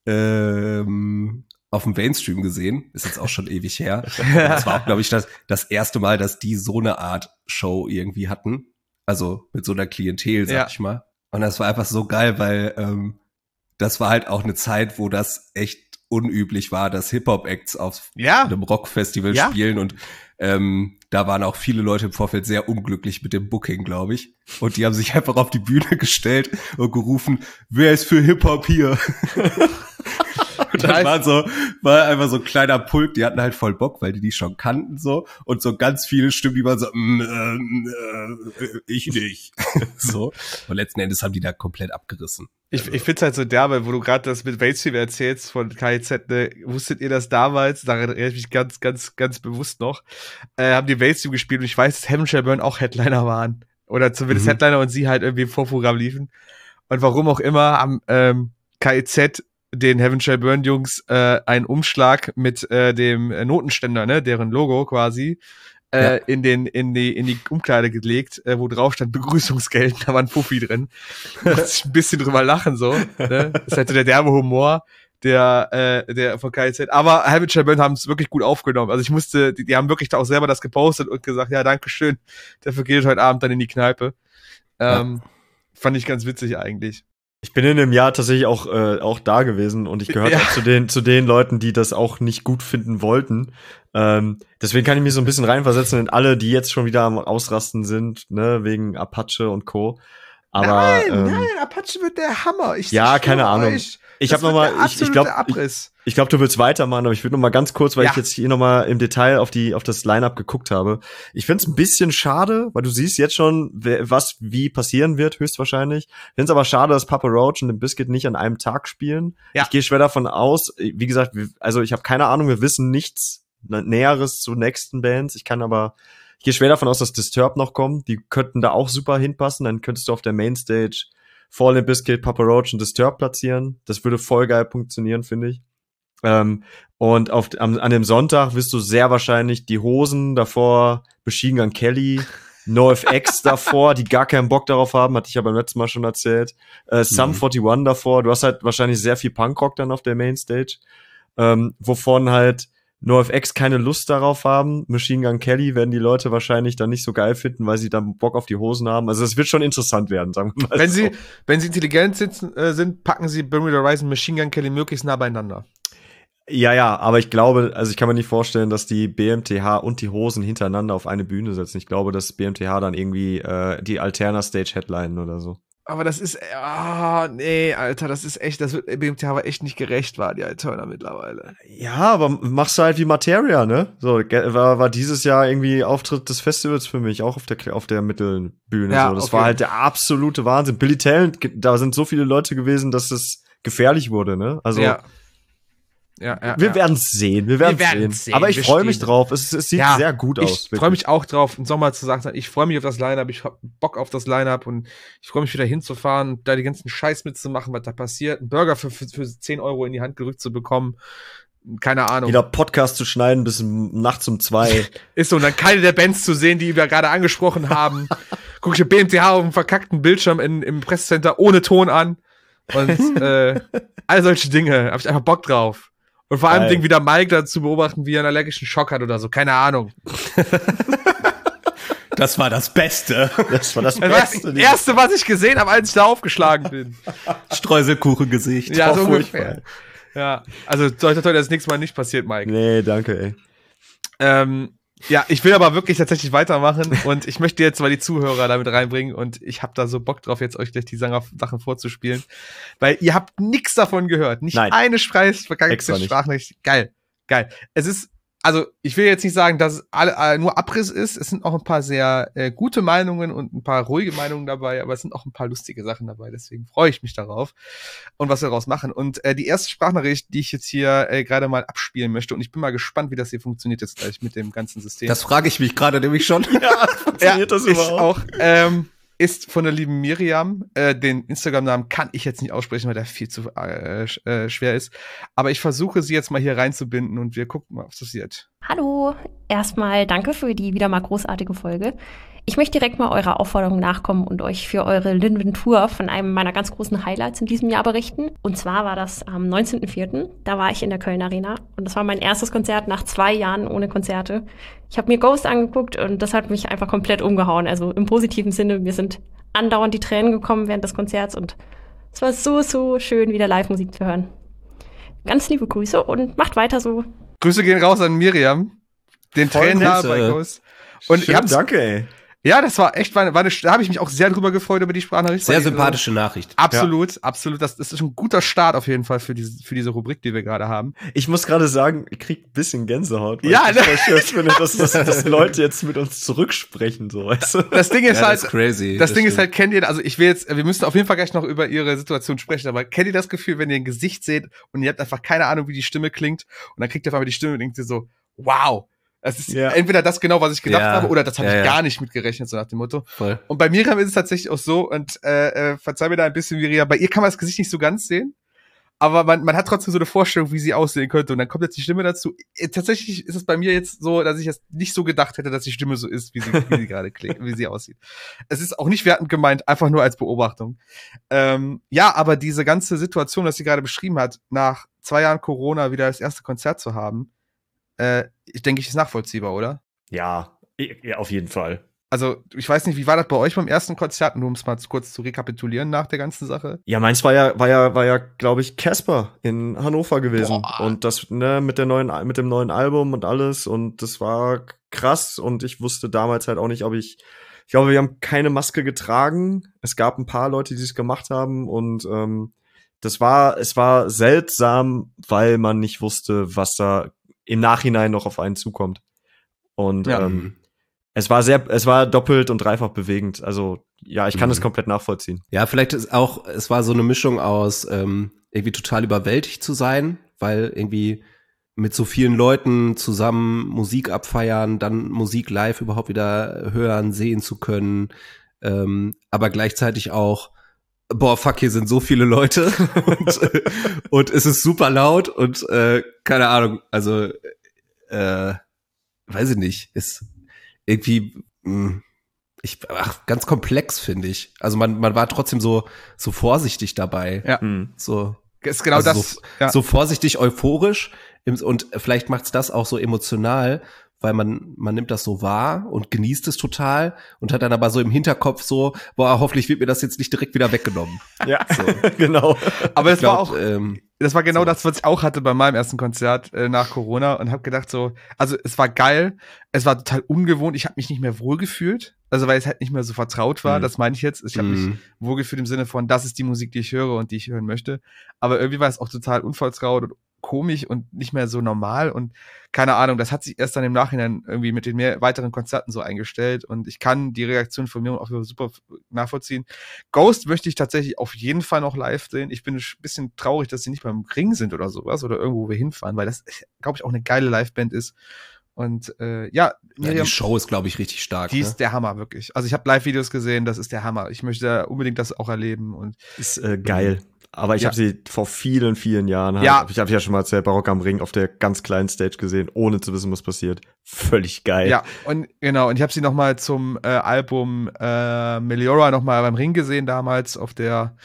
ähm, auf dem Mainstream gesehen. Ist jetzt auch schon ewig her. Und das war auch, glaube ich, das, das erste Mal, dass die so eine Art Show irgendwie hatten. Also mit so einer Klientel, sag Ja. ich mal. Und das war einfach so geil, weil ähm, das war halt auch eine Zeit, wo das echt unüblich war, dass Hip-Hop-Acts auf Ja. einem Rockfestival Ja. spielen und ähm, da waren auch viele Leute im Vorfeld sehr unglücklich mit dem Booking, glaube ich. Und die haben sich einfach auf die Bühne gestellt und gerufen, wer ist für Hip-Hop hier? Und dann Nice. war so, war einfach so ein kleiner Pulk, die hatten halt voll Bock, weil die die schon kannten so. Und so ganz viele Stimmen, die waren so, mm, äh, äh, ich nicht. So. Und letzten Endes haben die da komplett abgerissen. Ich, ich find's halt so derbe, wo du gerade das mit Mainstream erzählst von K Z, ne, wusstet ihr das damals, daran erinnere ich mich ganz, ganz, ganz bewusst noch, äh, haben die Mainstream gespielt und ich weiß, dass Heaven Shall Burn auch Headliner waren. Oder zumindest Mhm. Headliner und sie halt irgendwie im Vorprogramm liefen. Und warum auch immer haben ähm, K Z den Heaven Shall Burn Jungs äh, einen Umschlag mit äh, dem äh, Notenständer, ne, deren Logo quasi, äh, Ja. in den in die in die Umkleide gelegt, äh, wo drauf stand Begrüßungsgeld, da war ein Puffi drin. Da musste ich ein bisschen drüber lachen so, ne? Das ist halt so der derbe Humor der äh, der von K Z. Aber Heaven Shall Burn haben es wirklich gut aufgenommen. Also ich musste, die, die haben wirklich da auch selber das gepostet und gesagt, ja, danke schön, dafür geht es heute Abend dann in die Kneipe. Ähm, Fand ich ganz witzig eigentlich. Ich bin in dem Jahr tatsächlich auch, äh, auch da gewesen und ich gehörte Ja. auch zu den, zu den Leuten, die das auch nicht gut finden wollten. Ähm, deswegen kann ich mich so ein bisschen reinversetzen in alle, die jetzt schon wieder am Ausrasten sind, ne, wegen Apache und Co. Aber, nein, ähm, nein, Apache wird der Hammer. Ich ja, schwöre keine Ahnung. euch, Ich das habe noch wird mal, der ich, ich absolute glaube, ich, Abriss. ich glaube, du willst weitermachen, aber ich würde noch mal ganz kurz, weil Ja. ich jetzt hier noch mal im Detail auf die, auf das Line-Up geguckt habe. Ich find's ein bisschen schade, weil du siehst jetzt schon, wer, was wie passieren wird, höchstwahrscheinlich. Ich find's aber schade, dass Papa Roach und Limp Bizkit nicht an einem Tag spielen. Ja. Ich gehe schwer davon aus, wie gesagt, wir- also ich habe keine Ahnung, wir wissen nichts Näheres zu nächsten Bands. Ich kann aber, ich gehe schwer davon aus, dass Disturbed noch kommen. Die könnten da auch super hinpassen. Dann könntest du auf der Mainstage vor Limp Bizkit, Papa Roach und Disturbed platzieren. Das würde voll geil funktionieren, finde ich. Ähm, und auf, am, an dem Sonntag wirst du sehr wahrscheinlich die Hosen davor, Machine Gun Kelly, NoFX davor, die gar keinen Bock darauf haben, hatte ich ja beim letzten Mal schon erzählt. Äh, Sum Mhm. einundvierzig davor. Du hast halt wahrscheinlich sehr viel Punkrock dann auf der Mainstage, ähm, wovon halt NoFX keine Lust darauf haben. Machine Gun Kelly werden die Leute wahrscheinlich dann nicht so geil finden, weil sie dann Bock auf die Hosen haben. Also es wird schon interessant werden, sagen wir mal Wenn so. sie, wenn sie intelligent sitzen, äh, sind, packen sie Bring Me the Horizon und Machine Gun Kelly möglichst nah beieinander. Ja, ja, aber ich glaube, also ich kann mir nicht vorstellen, dass die B M T H und die Hosen hintereinander auf eine Bühne setzen. Ich glaube, dass B M T H dann irgendwie äh, die Alterna Stage headlinen oder so. Aber das ist, ah, oh, nee, Alter, das ist echt, das wird B M T H aber echt nicht gerecht, war die Alterna mittlerweile. Ja, aber machst du halt wie Materia, ne? So, war, war dieses Jahr irgendwie Auftritt des Festivals für mich, auch auf der, auf der Mittelbühne. Ja, so. Das okay. war halt der absolute Wahnsinn. Billy Talent, da sind so viele Leute gewesen, dass es gefährlich wurde, ne? Also, ja. Ja, ja, wir ja. werden es sehen, wir werden es sehen. Aber ich freue mich drauf. Es, es sieht ja, sehr gut aus. Ich freue mich auch drauf, im Sommer zu sagen, ich freue mich auf das Line-Up, ich hab Bock auf das Line-Up und ich freue mich wieder hinzufahren, da die ganzen Scheiß mitzumachen, was da passiert, einen Burger für, für, für zehn Euro in die Hand gerückt zu bekommen. Keine Ahnung. Wieder Podcast zu schneiden bis nachts um zwei. Ist so, und dann keine der Bands zu sehen, die wir gerade angesprochen haben. Guck ich mir B M T H auf dem verkackten Bildschirm in, im Pressecenter ohne Ton an. Und äh, all solche Dinge. Hab ich einfach Bock drauf. Und vor allem Ding wieder Mike dazu beobachten, wie er einen allergischen Schock hat oder so. Keine Ahnung. Das war das Beste. Das war das, das Beste. War das Erste, was ich gesehen habe, als ich da aufgeschlagen bin. Streuselkuchengesicht. Ja, so ungefähr. Ja, also sollte heute das nächste Mal nicht passiert, Mike. Nee, danke, ey. Ähm, ja, ich will aber wirklich tatsächlich weitermachen und ich möchte jetzt mal die Zuhörer damit reinbringen und ich habe da so Bock drauf, jetzt euch gleich die Sachen vorzuspielen, weil ihr habt nichts davon gehört. Nicht Nein. eine verkackte Sprachnachricht. Geil, geil. Es ist, also ich will jetzt nicht sagen, dass es alle, äh, nur Abriss ist. Es sind auch ein paar sehr äh, gute Meinungen und ein paar ruhige Meinungen dabei, aber es sind auch ein paar lustige Sachen dabei. Deswegen freue ich mich darauf und was wir daraus machen. Und äh, die erste Sprachnachricht, die ich jetzt hier äh, gerade mal abspielen möchte, und ich bin mal gespannt, wie das hier funktioniert jetzt gleich mit dem ganzen System. Das frage ich mich gerade nämlich schon. Ja, funktioniert ja, das überhaupt? Auch, ähm, ist von der lieben Miriam. Äh, den Instagram-Namen kann ich jetzt nicht aussprechen, weil der viel zu äh, äh, schwer ist. Aber ich versuche sie jetzt mal hier reinzubinden und wir gucken mal, was passiert. Hallo, erstmal danke für die wieder mal großartige Folge. Ich möchte direkt mal eurer Aufforderung nachkommen und euch für eure Linventur von einem meiner ganz großen Highlights in diesem Jahr berichten. Und zwar war das am neunzehnten vierten Da war ich in der Köln Arena und das war mein erstes Konzert nach zwei Jahren ohne Konzerte. Ich habe mir Ghost angeguckt und das hat mich einfach komplett umgehauen. Also im positiven Sinne, mir sind andauernd die Tränen gekommen während des Konzerts und es war so, so schön, wieder Live-Musik zu hören. Ganz liebe Grüße und macht weiter so. Grüße gehen raus an Miriam. Den Tränen bei Ghost. Und Schön, ihr habt's, danke, ey. Ja, das war echt, war eine, war eine, da habe ich mich auch sehr drüber gefreut über die Sprachnachricht. Sehr sympathische Nachricht. Absolut, ja. absolut. Das, das ist ein guter Start auf jeden Fall für diese, für diese Rubrik, die wir gerade haben. Ich muss gerade sagen, ich krieg ein bisschen Gänsehaut. Weil ja, ich das voll schön finde, dass, dass, dass Leute jetzt mit uns zurücksprechen, so, weißt du? Das Ding ist ja, halt, das ist crazy. Das, das Ding stimmt. ist halt, kennt ihr, also ich will jetzt, wir müssen auf jeden Fall gleich noch über ihre Situation sprechen, aber kennt ihr das Gefühl, wenn ihr ein Gesicht seht und ihr habt einfach keine Ahnung, wie die Stimme klingt und dann kriegt ihr auf einmal die Stimme und denkt ihr so, wow. Das ist ja. entweder das genau, was ich gedacht ja. habe, oder das habe ja, ich ja. gar nicht mitgerechnet, so nach dem Motto. Voll. Und bei Miriam ist es tatsächlich auch so, und äh, äh, verzeih mir da ein bisschen, Miriam, bei ihr kann man das Gesicht nicht so ganz sehen, aber man, man hat trotzdem so eine Vorstellung, wie sie aussehen könnte. Und dann kommt jetzt die Stimme dazu. Äh, tatsächlich ist es bei mir jetzt so, dass ich jetzt nicht so gedacht hätte, dass die Stimme so ist, wie sie, wie sie gerade klingt, wie sie aussieht. Es ist auch nicht wertend gemeint, einfach nur als Beobachtung. Ähm, ja, aber diese ganze Situation, das sie gerade beschrieben hat, nach zwei Jahren Corona wieder das erste Konzert zu haben, äh, ich denke, ich ist nachvollziehbar, oder? Ja, ja, auf jeden Fall. Also, ich weiß nicht, wie war das bei euch beim ersten Konzert, nur um es mal kurz zu rekapitulieren nach der ganzen Sache? Ja, meins war ja, war ja, war ja, glaube ich, Casper in Hannover gewesen. Boah. Und das, ne, mit der neuen, mit dem neuen Album und alles. Und das war krass. Und ich wusste damals halt auch nicht, ob ich, ich glaube, wir haben keine Maske getragen. Es gab ein paar Leute, die es gemacht haben. Und ähm, das war, es war seltsam, weil man nicht wusste, was da im Nachhinein noch auf einen zukommt. Und ja. ähm, es war sehr, es war doppelt und dreifach bewegend. Also ja, ich kann mhm. es komplett nachvollziehen. Ja, vielleicht ist auch, es war so eine Mischung aus ähm, irgendwie total überwältigt zu sein, weil irgendwie mit so vielen Leuten zusammen Musik abfeiern, dann Musik live überhaupt wieder hören, sehen zu können, ähm, aber gleichzeitig auch, boah, fuck, hier sind so viele Leute und, und es ist super laut und äh, keine Ahnung, also äh, weiß ich nicht, ist irgendwie mh, ich ach, ganz komplex, finde ich. Also man man war trotzdem so so vorsichtig dabei. Ja. So ist genau also das. So, ja. so vorsichtig euphorisch, Und vielleicht macht's das auch so emotional, weil man, man nimmt das so wahr und genießt es total und hat dann aber so im Hinterkopf so, boah, hoffentlich wird mir das jetzt nicht direkt wieder weggenommen. Ja, so. Genau. Aber das glaub, war auch, ähm, das war genau so. Das, was ich auch hatte bei meinem ersten Konzert äh, nach Corona und habe gedacht so, also es war geil, es war total ungewohnt, ich habe mich nicht mehr wohlgefühlt, also weil es halt nicht mehr so vertraut war, mhm. das meine ich jetzt, ich habe mhm. mich wohlgefühlt im Sinne von, das ist die Musik, die ich höre und die ich hören möchte, aber irgendwie war es auch total unvertraut und komisch und nicht mehr so normal und keine Ahnung, das hat sich erst dann im Nachhinein irgendwie mit den mehr weiteren Konzerten so eingestellt und ich kann die Reaktion von mir auch super nachvollziehen. Ghost möchte ich tatsächlich auf jeden Fall noch live sehen. Ich bin ein bisschen traurig, dass sie nicht beim Ring sind oder sowas oder irgendwo, wo wir hinfahren, weil das, glaube ich, auch eine geile Liveband ist. Und äh, ja, Miriam, ja, die Show ist, glaube ich, richtig stark. Die ne? ist der Hammer, wirklich. Also ich habe Live-Videos gesehen, das ist der Hammer. Ich möchte unbedingt das auch erleben. Und ist äh, geil. Aber ich ja. habe sie vor vielen, vielen Jahren, halt, ja. ich habe ja schon mal erzählt, Barock am Ring auf der ganz kleinen Stage gesehen, ohne zu wissen, was passiert. Völlig geil. Ja, und genau, und ich habe sie noch mal zum äh, Album äh, Meliora noch mal beim Ring gesehen damals auf der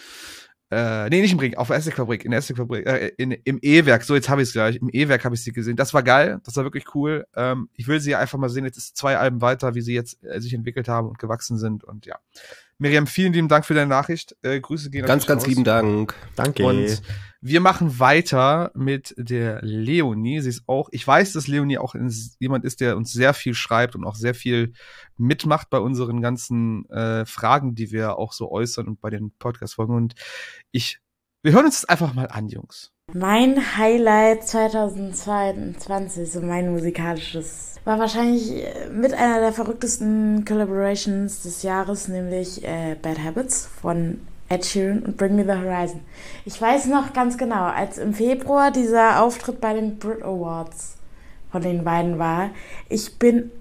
Äh, nee, nicht im Ring, auf der Essigfabrik, in der Essigfabrik, äh, in, im E-Werk, so jetzt habe ich es gleich, im E-Werk habe ich sie gesehen, das war geil, das war wirklich cool, ähm, ich will sie einfach mal sehen, jetzt ist zwei Alben weiter, wie sie jetzt äh, sich entwickelt haben und gewachsen sind und ja. Miriam, vielen lieben Dank für deine Nachricht, äh, Grüße gehen Ganz, ganz raus. Lieben Dank. Danke. Und wir machen weiter mit der Leonie, sie ist auch, ich weiß, dass Leonie auch jemand ist, der uns sehr viel schreibt und auch sehr viel mitmacht bei unseren ganzen äh, Fragen, die wir auch so äußern und bei den Podcast-Folgen und ich, wir hören uns das einfach mal an, Jungs. Mein Highlight zwanzig zweiundzwanzig, so mein musikalisches, war wahrscheinlich mit einer der verrücktesten Collaborations des Jahres, nämlich äh, Bad Habits von Ed Sheeran und Bring Me the Horizon. Ich weiß noch ganz genau, als im Februar dieser Auftritt bei den Brit Awards von den beiden war, ich bin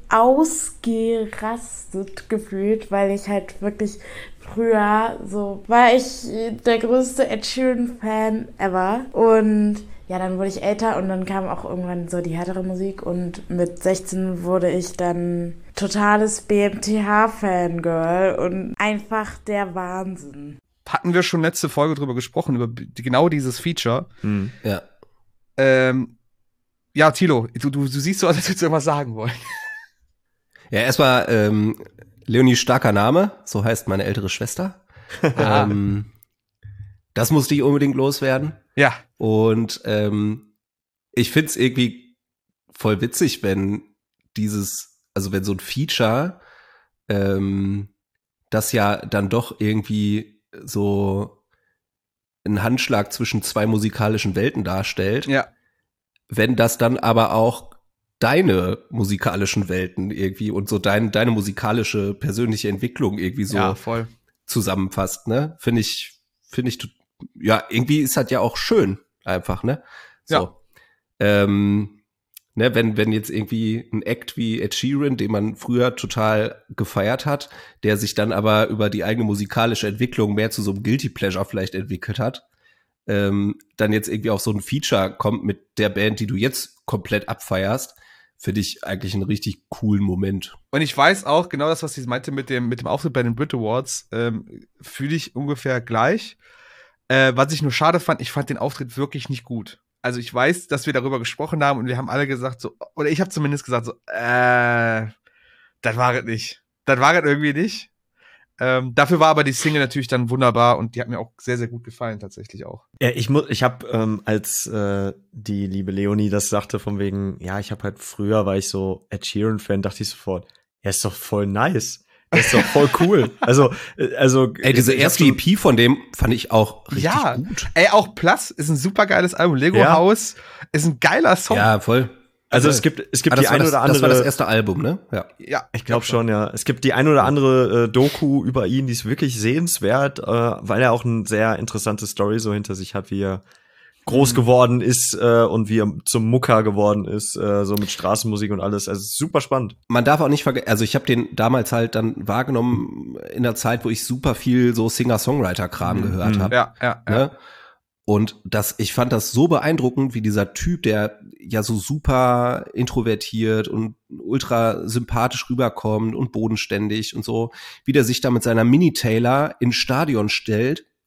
ausgerastet gefühlt, weil ich halt wirklich früher so, war ich der größte Ed Sheeran-Fan ever und ja, dann wurde ich älter und dann kam auch irgendwann so die härtere Musik und mit sechzehn wurde ich dann totales B M T H-Fangirl und einfach der Wahnsinn. Hatten wir schon letzte Folge drüber gesprochen, über genau dieses Feature. Hm. Ja. Ähm, ja, Thilo, du, du, du siehst so, als würdest du irgendwas sagen wollen. Ja, erstmal, ähm, Leonie, starker Name, so heißt meine ältere Schwester. ähm, das musste ich unbedingt loswerden. Ja. Und ähm, ich find's irgendwie voll witzig, wenn dieses, also wenn so ein Feature, ähm, das ja dann doch irgendwie so einen Handschlag zwischen zwei musikalischen Welten darstellt. Ja. Wenn das dann aber auch deine musikalischen Welten irgendwie und so dein, deine musikalische persönliche Entwicklung irgendwie so ja, voll. zusammenfasst, ne? Finde ich, finde ich, ja, irgendwie ist das ja auch schön, einfach, ne? So. Ja. Ähm, ne, wenn, wenn jetzt irgendwie ein Act wie Ed Sheeran, den man früher total gefeiert hat, der sich dann aber über die eigene musikalische Entwicklung mehr zu so einem Guilty Pleasure vielleicht entwickelt hat, ähm, dann jetzt irgendwie auf so ein Feature kommt mit der Band, die du jetzt komplett abfeierst, finde ich eigentlich einen richtig coolen Moment. Und ich weiß auch, genau das, was sie meinte mit dem, mit dem Auftritt bei den Brit Awards, ähm, fühle ich ungefähr gleich. Äh, was ich nur schade fand, ich fand den Auftritt wirklich nicht gut. Also ich weiß, dass wir darüber gesprochen haben und wir haben alle gesagt so, oder ich habe zumindest gesagt so, äh, das war es nicht. Das war es irgendwie nicht. Ähm, dafür war aber die Single natürlich dann wunderbar und die hat mir auch sehr, sehr gut gefallen, tatsächlich auch. Ja, ich muss, ich habe ähm, als äh, die liebe Leonie das sagte von wegen, ja, ich habe halt früher war ich so Ed Sheeran Fan, dachte ich sofort, er ist doch voll nice, er ist doch voll cool. Also, äh, also ey, diese erste E P von dem fand ich auch richtig ja, gut. Ey, auch Plus ist ein super geiles Album, Lego ja. House ist ein geiler Song. Ja, voll. Also es gibt es gibt ah, die ein das, oder andere. Das war das erste Album, ne? Ja. Ja, ich glaube schon, ja. Es gibt die ein oder andere äh, Doku über ihn, die ist wirklich sehenswert, äh, weil er auch eine sehr interessante Story so hinter sich hat, wie er groß mhm. geworden ist äh, und wie er zum Mucker geworden ist, äh, so mit Straßenmusik und alles. Also super spannend. Man darf auch nicht vergessen, also ich habe den damals halt dann wahrgenommen in der Zeit, wo ich super viel so Singer-Songwriter-Kram mhm. gehört habe. Ja, ja, ja. Ne? Und das, ich fand das so beeindruckend, wie dieser Typ, der ja so super introvertiert und ultra sympathisch rüberkommt und bodenständig und so, wie der sich da mit seiner Mini-Taylor ins Stadion stellt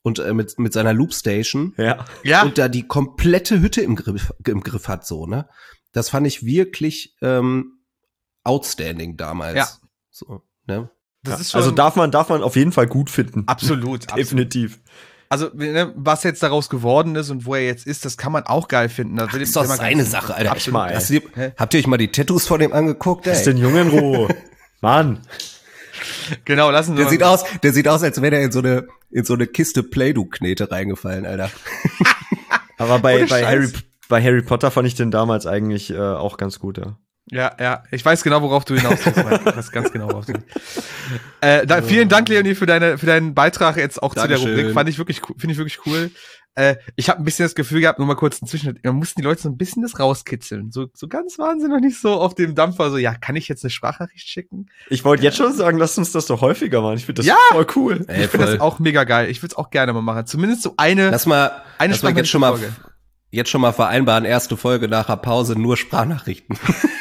und äh, mit, mit seiner Loopstation. Ja. Ja. Und da die komplette Hütte im Griff, im Griff hat, so, ne? Das fand ich wirklich ähm, outstanding damals. Ja. So, ne? Das Ja. ist schon Also darf man, darf man auf jeden Fall gut finden. absolut, absolut. Definitiv. Also, ne, was jetzt daraus geworden ist und wo er jetzt ist, das kann man auch geil finden. Das Ach, will ist ich doch immer seine ganz- Sache, Alter. Absolut. Mal, Hast du, habt ihr euch mal die Tattoos von dem angeguckt, ey? Lass den Jungen in Ruhe. Mann. Genau, lassen wir Der sieht aus, der sieht aus, als wäre er in so eine, in so eine Kiste Play-Doh-Knete reingefallen, Alter. Aber bei, Ohne bei, Scheiß. Harry, bei Harry Potter fand ich den damals eigentlich äh, auch ganz gut, ja. Ja, ja, ich weiß genau, worauf du hinaus willst. Mike. Ich weiß ganz genau, worauf du äh, da, Vielen Dank, Leonie, für deine für deinen Beitrag jetzt auch Dankeschön. zu der Rubrik. Fand ich wirklich, cool- finde ich wirklich cool. Äh, ich habe ein bisschen das Gefühl gehabt, nur mal kurz inzwischen, man mussten die Leute so ein bisschen das rauskitzeln. So, so ganz waren sie noch nicht so auf dem Dampfer, so, ja, kann ich jetzt eine Sprachnachricht schicken? Ich wollte jetzt schon sagen, lass uns das doch häufiger machen. Ich finde das Ja. voll cool. Ey, Ich finde das voll. auch mega geil. Ich würde es auch gerne mal machen. Zumindest so eine, Lass mal, eine lass mal jetzt schon mal, Folge. jetzt schon mal vereinbaren, erste Folge nach der Pause nur Sprachnachrichten.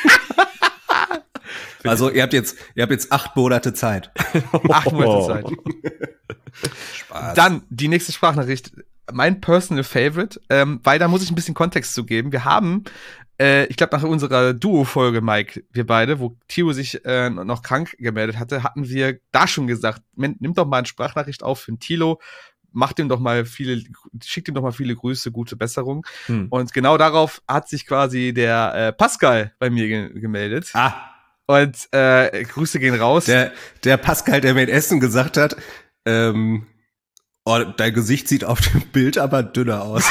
Also ihr habt jetzt, ihr habt jetzt acht Monate Zeit. Acht Monate Zeit. Spaß. Dann die nächste Sprachnachricht. Mein personal favorite, ähm, weil da muss ich ein bisschen Kontext zu geben. Wir haben, äh, ich glaube nach unserer Duo-Folge, Mike, wir beide, wo Tio sich äh, noch krank gemeldet hatte, hatten wir da schon gesagt, "Men- nimm doch mal eine Sprachnachricht auf für den Tilo, mach dem doch mal viele, schick ihm doch mal viele Grüße, gute Besserung." Hm. Und genau darauf hat sich quasi der äh, Pascal bei mir ge gemeldet. Ah, Und äh, Grüße gehen raus. der, der Pascal, der mir in Essen gesagt hat, ähm, oh, dein Gesicht sieht auf dem Bild aber dünner aus.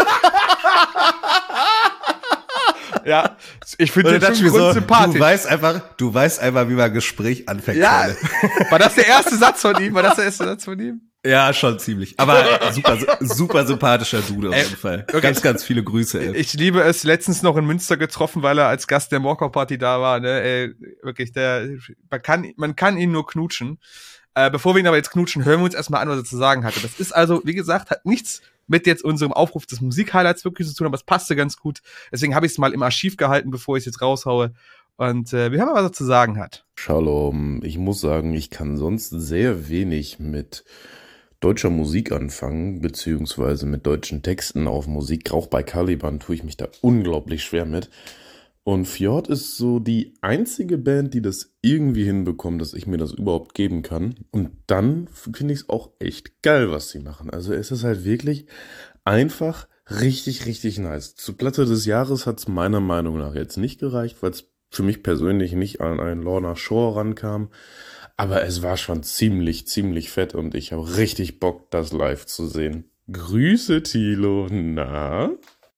Ja, ich Und finde dann den dachte ich schon mir so, grundsympathisch. du weißt einfach, du weißt einfach, wie man ein Gespräch anfängt. Ja, Freunde. war das der erste Satz von ihm? War das der erste Satz von ihm? Ja, schon ziemlich. Aber super, super sympathischer Dude auf Ey, jeden Fall. okay. Ganz, ganz viele Grüße, ey. Ich liebe es, letztens noch in Münster getroffen, weil er als Gast der Walkout Party da war. Ne? Ey, wirklich, der, man kann, man kann ihn nur knutschen. Äh, bevor wir ihn aber jetzt knutschen, hören wir uns erstmal an, was er zu sagen hatte. Das ist also, wie gesagt, hat nichts mit jetzt unserem Aufruf des Musikhighlights wirklich zu tun, aber es passte ganz gut. Deswegen habe ich es mal im Archiv gehalten, bevor ich es jetzt raushaue. Und äh, wir hören mal, was er zu sagen hat. Shalom, ich muss sagen, ich kann sonst sehr wenig mit deutscher Musik anfangen, beziehungsweise mit deutschen Texten auf Musik. Auch bei Caliban tue ich mich da unglaublich schwer mit. Und Fjord ist so die einzige Band, die das irgendwie hinbekommt, dass ich mir das überhaupt geben kann. Und dann finde ich es auch echt geil, was sie machen. Also es ist halt wirklich einfach richtig, richtig nice. Zur Platte des Jahres hat es meiner Meinung nach jetzt nicht gereicht, weil es für mich persönlich nicht an einen Lorna Shore rankam. Aber es war schon ziemlich, ziemlich fett und ich habe richtig Bock, das live zu sehen. Grüße, Thilo. Na?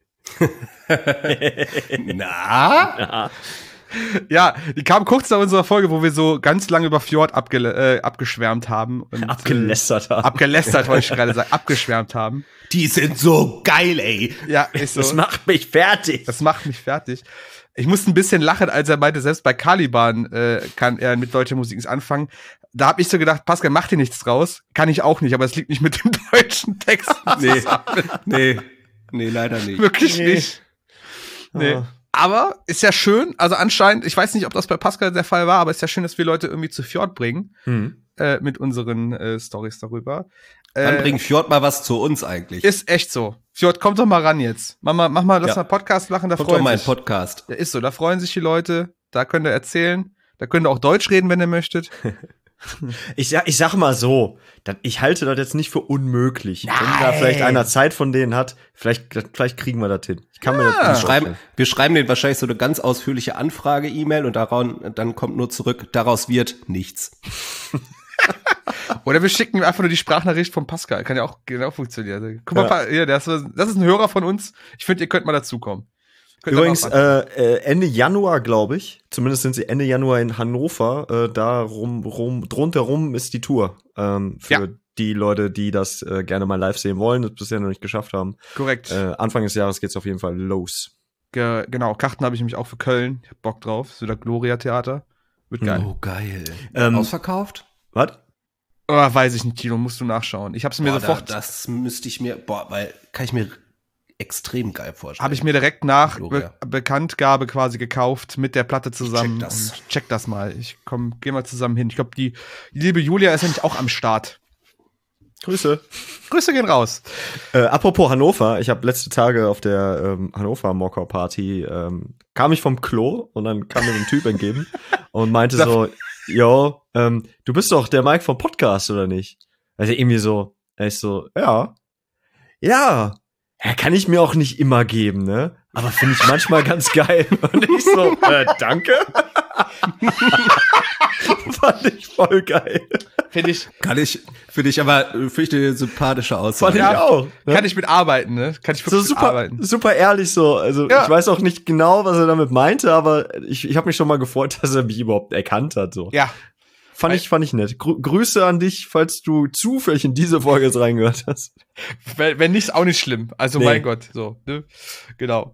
Na? Ja, die kam kurz nach unserer Folge, wo wir so ganz lange über Fjord abge äh, abgeschwärmt haben. Und, Abgelästert haben. Äh, abgelästert, wollte ich gerade sagen. Abgeschwärmt haben. Die sind so geil, ey. Ja, ist so. Das macht mich fertig. Das macht mich fertig. Ich musste ein bisschen lachen, als er meinte, selbst bei Caliban äh, kann er mit deutscher Musik nichts anfangen. Da habe ich so gedacht, Pascal, mach dir nichts draus. Kann ich auch nicht, aber es liegt nicht mit dem deutschen Text Nee. zusammen. Nee, nee, leider nicht. Wirklich Nee. nicht. Nee. Ah. Aber ist ja schön, also anscheinend, ich weiß nicht, ob das bei Pascal der Fall war, aber ist ja schön, dass wir Leute irgendwie zu Fjord bringen, Hm. äh, mit unseren äh, Stories darüber. Dann Äh, bringt Fjord mal was zu uns eigentlich. Ist echt so. Fjord, komm doch mal ran jetzt. Mach mal, mach mal, lass Ja. mal Podcast machen, da Kommt doch freuen mal ein sich. Podcast. Ja, ist so, da freuen sich die Leute, da könnt ihr erzählen, da könnt ihr auch Deutsch reden, wenn ihr möchtet. Ich, sag- ich sag mal so, das- ich halte das jetzt nicht für unmöglich. Wenn da vielleicht einer Zeit von denen hat, vielleicht, vielleicht kriegen wir das hin. Ich kann mir das Wir nicht schreiben, vorstellen. wir schreiben denen wahrscheinlich so eine ganz ausführliche Anfrage-E-Mail und daran, dann kommt nur zurück, daraus wird nichts. Oder wir schicken ihm einfach nur die Sprachnachricht von Pascal. Kann ja auch genau funktionieren. Also, guck mal, Ja. Pa- hier, das, ist- das ist ein Hörer von uns. Ich finde, ihr könnt mal dazukommen. Könnt ihr Übrigens, mal machen. äh, äh, Ende Januar, glaube ich, zumindest sind sie Ende Januar in Hannover, äh, da rum, rum, drunter rum ist die Tour. Ähm, für Ja. die Leute, die das äh, gerne mal live sehen wollen, das bisher noch nicht geschafft haben. Korrekt. Äh, Anfang des Jahres geht's auf jeden Fall los. Ge genau, Karten habe ich nämlich auch für Köln. Ich hab Bock drauf. So der Gloria-Theater. Wird geil. Oh, geil. Ähm, Ausverkauft? Was? Oh, weiß ich nicht, Tilo, musst du nachschauen. Ich hab's mir Boah, sofort, Da, das müsste ich mir, boah, weil, kann ich mir extrem geil vorstellen. habe ich mir direkt nach Gloria. Be Bekanntgabe quasi gekauft mit der Platte zusammen. check das. Und check das mal. Ich komm, geh mal zusammen hin. Ich glaube, die, die liebe Julia ist nämlich auch am Start. Grüße. Grüße gehen raus. Äh, apropos Hannover, ich habe letzte Tage auf der ähm, Hannover Mocker Party, ähm, kam ich vom Klo und dann kam mir ein Typ entgegen und meinte so, yo, ähm, du bist doch der Mike vom Podcast, oder nicht? Also irgendwie so, er ist so, ja. Ja, ja, kann ich mir auch nicht immer geben, ne? Aber finde ich manchmal ganz geil. Und ich so, äh, danke. Fand ich voll geil. Finde ich. Kann ich, finde ich aber, finde ich eine sympathische Aussage. Fand ich auch. Ne? Kann ich mitarbeiten, ne? Kann ich wirklich so super, mitarbeiten. super ehrlich so. Also Ja. ich weiß auch nicht genau, was er damit meinte, aber ich, ich habe mich schon mal gefreut, dass er mich überhaupt erkannt hat. So. Ja. Fand ich, fand ich nett. Grü Grüße an dich, falls du zufällig in diese Folge jetzt reingehört hast. Wenn, wenn nicht, auch nicht schlimm. Also Nee. mein Gott, so, ne? Genau.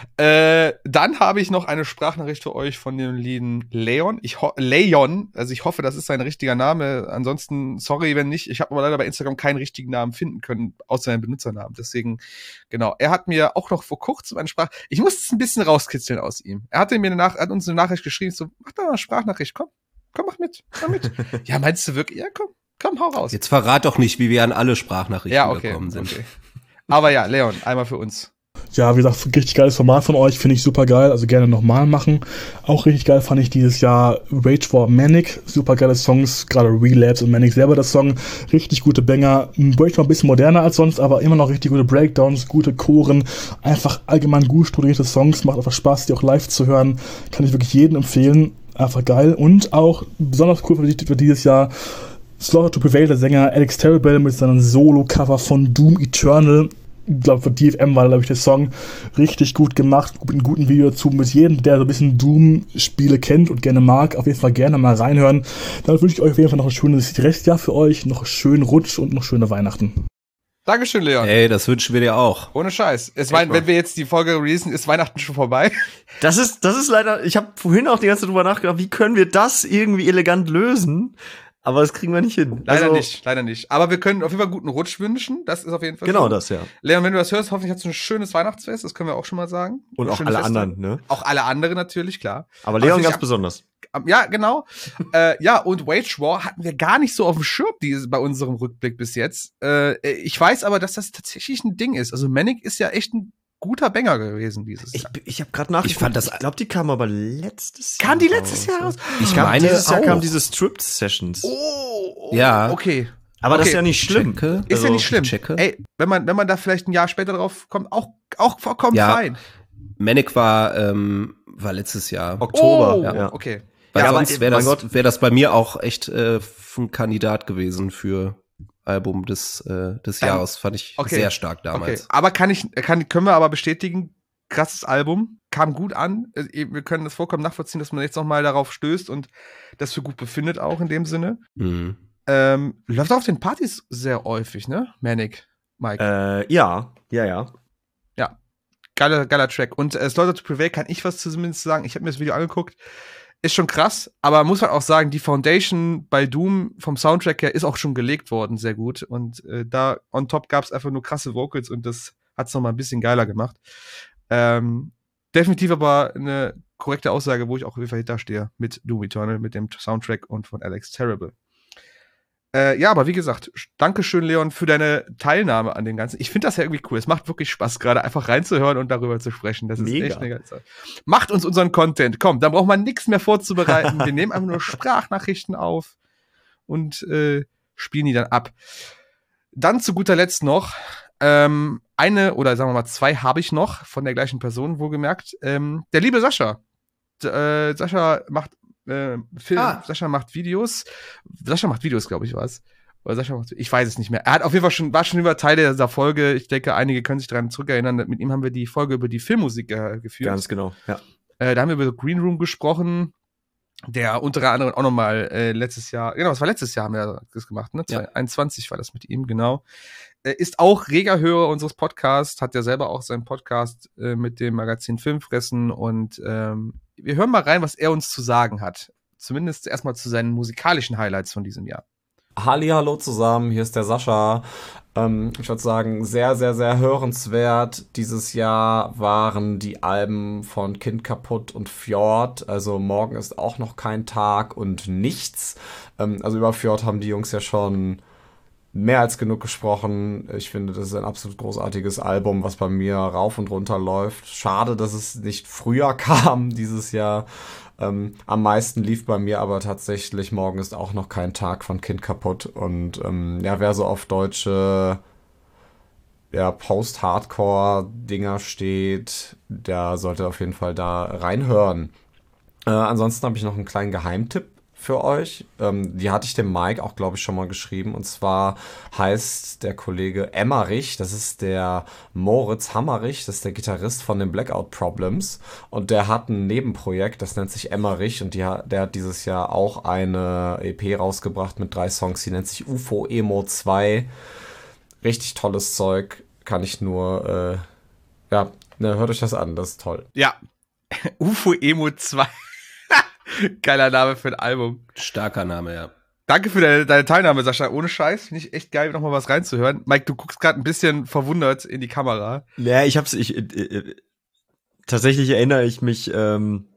Äh, dann habe ich noch eine Sprachnachricht für euch von dem lieben Leon. Ich ho Leon, also ich hoffe, das ist sein richtiger Name. Ansonsten, sorry, wenn nicht. Ich habe aber leider bei Instagram keinen richtigen Namen finden können, außer seinen Benutzernamen. Deswegen, genau. Er hat mir auch noch vor kurzem eine Sprach... Ich musste es ein bisschen rauskitzeln aus ihm. Er hatte mir eine Nach hat uns eine Nachricht geschrieben, so, mach doch mal eine Sprachnachricht, komm. Komm, mach mit, mach mit. Ja, meinst du wirklich? Ja, komm, komm, hau raus. Jetzt verrat doch nicht, wie wir an alle Sprachnachrichten Ja, okay, gekommen sind. okay. Aber ja, Leon, einmal für uns. Ja, wie gesagt, richtig geiles Format von euch, finde ich super geil, also gerne nochmal machen. Auch richtig geil fand ich dieses Jahr Rage for Manic, super geile Songs, gerade Relapse und Manic selber das Song, richtig gute Banger, Rage war ein bisschen moderner als sonst, aber immer noch richtig gute Breakdowns, gute Choren, einfach allgemein gut studierte Songs, macht einfach Spaß, die auch live zu hören, kann ich wirklich jedem empfehlen, einfach geil. Und auch besonders cool für dieses Jahr Slaughter to Prevail, der Sänger Alex Terrible mit seinem Solo-Cover von Doom Eternal. Ich glaube, für D F M war, glaube ich, der Song richtig gut gemacht, mit einem guten Video dazu, mit jedem, der so ein bisschen Doom-Spiele kennt und gerne mag, auf jeden Fall gerne mal reinhören. Dann wünsche ich euch auf jeden Fall noch ein schönes Restjahr für euch, noch einen schönen Rutsch und noch schöne Weihnachten. Dankeschön, Leon. Ey, das wünschen wir dir auch. Ohne Scheiß. Es mein, wenn wir jetzt die Folge releasen, ist Weihnachten schon vorbei. Das ist, das ist leider, ich habe vorhin auch die ganze Zeit drüber nachgedacht, wie können wir das irgendwie elegant lösen? Aber das kriegen wir nicht hin. Leider also, nicht, leider nicht. Aber wir können auf jeden Fall einen guten Rutsch wünschen. Das ist auf jeden Fall Genau schön. das, ja. Leon, wenn du das hörst, hoffentlich hast du ein schönes Weihnachtsfest. Das können wir auch schon mal sagen. Und Ein auch schönes alle Fest. anderen, ne? Auch alle anderen natürlich, klar. Aber Leon Aber ganz ich- besonders. Ja, genau. äh, ja, und Wage War hatten wir gar nicht so auf dem Schirm dieses, bei unserem Rückblick bis jetzt. Äh, ich weiß aber, dass das tatsächlich ein Ding ist. Also Manic ist ja echt ein guter Banger gewesen dieses Ich, Jahr. ich habe gerade nachgeguckt. Ich fand das- Ich glaube, die kam aber letztes Jahr. Kam die letztes Jahr raus? Ich Kam, meine dieses Jahr auch. kamen diese Stripped-Sessions. Oh, oh, Ja. okay. Aber das okay. ist ja nicht schlimm. Checke. Ist ja Also, nicht schlimm. ich checke. Ey, wenn man, wenn man da vielleicht ein Jahr später drauf kommt, auch, auch vollkommen Ja. fein. Manic war, ähm, war letztes Jahr. Oktober. Oh, ja. okay. Weil Ja, aber, sonst wäre mein das, Gott. wär das bei mir auch echt äh, ein Kandidat gewesen für Album des, äh, des Dann- Jahres. Fand ich okay. sehr stark damals. Okay. Aber kann ich, kann, können wir aber bestätigen, krasses Album, kam gut an. Äh, Wir können das vollkommen nachvollziehen, dass man jetzt nochmal darauf stößt und das für gut befindet auch in dem Sinne. Mhm. Ähm, läuft auf den Partys sehr häufig, ne? Manic, Mike. Äh, ja, ja, ja. Geiler, geiler Track. Und äh, Slaughter to Prevail kann ich was zumindest sagen. Ich habe mir das Video angeguckt. Ist schon krass, aber muss man auch sagen, die Foundation bei Doom vom Soundtrack her ist auch schon gelegt worden, sehr gut. Und äh, da on top gab's einfach nur krasse Vocals und das hat's noch mal ein bisschen geiler gemacht. Ähm, definitiv aber eine korrekte Aussage, wo ich auch auf jeden Fall hinter stehe mit Doom Eternal, mit dem Soundtrack und von Alex Terrible. Äh, ja, aber wie gesagt, Dankeschön, Leon, für deine Teilnahme an dem Ganzen. Ich finde das ja irgendwie cool. Es macht wirklich Spaß, gerade einfach reinzuhören und darüber zu sprechen. Das ist Mega. echt eine geile Sache. Macht uns unseren Content. Komm, dann braucht man nichts mehr vorzubereiten. Wir nehmen einfach nur Sprachnachrichten auf und äh, spielen die dann ab. Dann zu guter Letzt noch ähm, eine oder sagen wir mal zwei habe ich noch von der gleichen Person, wohlgemerkt. Ähm, der liebe Sascha. D äh, Sascha macht äh, Film, Ah. Sascha macht Videos. Sascha macht Videos, glaube ich, was. Oder Sascha macht, ich weiß es nicht mehr. Er hat auf jeden Fall schon, war schon über Teil dieser Folge. Ich denke, einige können sich daran zurückerinnern. Mit ihm haben wir die Folge über die Filmmusik äh, geführt. Ganz genau, ja. Äh, da haben wir über Green Room gesprochen, der unter anderem auch nochmal äh, letztes Jahr, genau, das war letztes Jahr haben wir das gemacht, ne? Ja. zwanzig einundzwanzig war das mit ihm, genau. Äh, ist auch reger Hörer unseres Podcasts, hat ja selber auch seinen Podcast äh, mit dem Magazin Filmfressen und ähm, wir hören mal rein, was er uns zu sagen hat. Zumindest erstmal zu seinen musikalischen Highlights von diesem Jahr. Hallihallo zusammen, hier ist der Sascha. Ähm, ich würde sagen, sehr, sehr, sehr hörenswert. Dieses Jahr waren die Alben von Kind kaputt und Fjord. Also morgen ist auch noch kein Tag und nichts. Ähm, also über Fjord haben die Jungs ja schon mehr als genug gesprochen. Ich finde, das ist ein absolut großartiges Album, was bei mir rauf und runter läuft. Schade, dass es nicht früher kam dieses Jahr. Ähm, am meisten lief bei mir aber tatsächlich Morgen ist auch noch kein Tag von Kind kaputt. Und ähm, ja, wer so auf deutsche ja, Post-Hardcore-Dinger steht, der sollte auf jeden Fall da reinhören. Äh, ansonsten habe ich noch einen kleinen Geheimtipp für euch. Ähm, die hatte ich dem Mike auch, glaube ich, schon mal geschrieben. Und zwar heißt der Kollege Emmerich, das ist der Moritz Hammerich, das ist der Gitarrist von den Blackout Problems. Und der hat ein Nebenprojekt, das nennt sich Emmerich. Und die, der hat dieses Jahr auch eine E P rausgebracht mit drei Songs, die nennt sich U F O Emo zwei. Richtig tolles Zeug, kann ich nur, äh, ja, ne, hört euch das an, das ist toll. Ja, U F O Emo zwei. Geiler Name für ein Album. Starker Name, ja. Danke für deine, deine Teilnahme, Sascha. Ohne Scheiß, finde ich echt geil, nochmal was reinzuhören. Mike, du guckst gerade ein bisschen verwundert in die Kamera. Ja, ich hab's, ich, äh, tatsächlich erinnere ich mich ähm,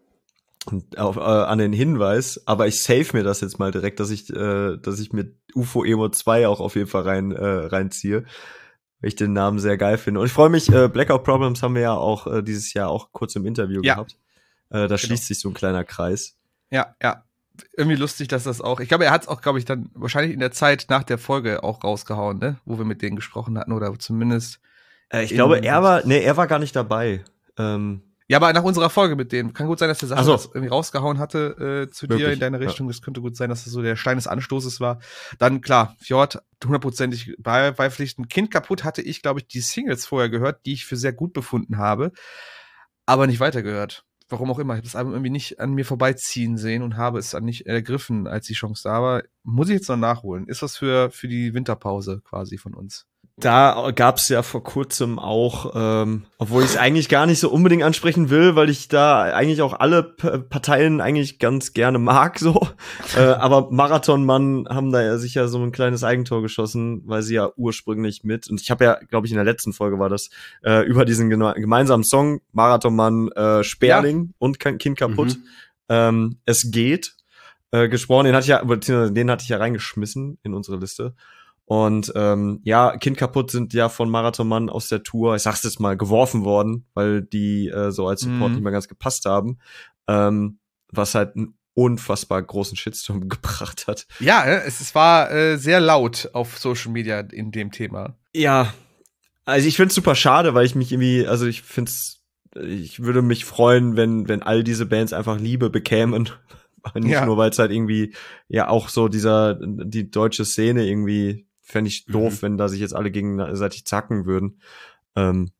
auf, äh, an den Hinweis, aber ich save mir das jetzt mal direkt, dass ich, äh, dass ich mit U F O Emo zwei auch auf jeden Fall rein, äh, reinziehe, weil ich den Namen sehr geil finde. Und ich freue mich, äh, Blackout Problems haben wir ja auch äh, dieses Jahr auch kurz im Interview ja. gehabt. Äh, da genau. Schließt sich so ein kleiner Kreis. Ja, ja. Irgendwie lustig, dass das auch, ich glaube, er hat es auch, glaube ich, dann wahrscheinlich in der Zeit nach der Folge auch rausgehauen, ne? Wo wir mit denen gesprochen hatten oder zumindest. Äh, ich glaube, er war, nee, er war gar nicht dabei. Ähm, ja, aber nach unserer Folge mit denen. Kann gut sein, dass der Sache so. das irgendwie rausgehauen hatte äh, zu Wirklich? dir in deine Richtung. Ja. Das könnte gut sein, dass das so der Stein des Anstoßes war. Dann, klar, Fjord, hundertprozentig bei, beipflichten. Kind kaputt hatte ich, glaube ich, die Singles vorher gehört, die ich für sehr gut befunden habe, aber nicht weitergehört. Warum auch immer, ich habe das Album irgendwie nicht an mir vorbeiziehen sehen und habe es dann nicht ergriffen, als die Chance da war. Muss ich jetzt noch nachholen. Ist das für, für die Winterpause quasi von uns? Da gab's ja vor kurzem auch, ähm, obwohl ich es eigentlich gar nicht so unbedingt ansprechen will, weil ich da eigentlich auch alle P- Parteien eigentlich ganz gerne mag, so. äh, aber Marathonmann haben da ja sicher so ein kleines Eigentor geschossen, weil sie ja ursprünglich mit, und ich habe ja, glaube ich, in der letzten Folge war das, äh, über diesen geme- gemeinsamen Song Marathonmann, äh, Sperling ja. und Kind kaputt, mhm. ähm, Es geht, äh, gesprochen, den hatte ich ja, beziehungsweise den hatte ich ja reingeschmissen in unsere Liste. Und ähm, ja, Kind kaputt sind ja von Marathonmann aus der Tour, ich sag's jetzt mal, geworfen worden, weil die äh, so als Support mm. nicht mehr ganz gepasst haben, ähm, was halt einen unfassbar großen Shitstorm gebracht hat. Ja, es, es war äh, sehr laut auf Social Media in dem Thema. Ja, also ich find's super schade, weil ich mich irgendwie, also ich find's, ich würde mich freuen, wenn wenn all diese Bands einfach Liebe bekämen. Nicht ja. nur, weil es halt irgendwie ja auch so dieser, die deutsche Szene irgendwie, fände ich doof, mhm. wenn da sich jetzt alle gegenseitig zacken würden. Ähm,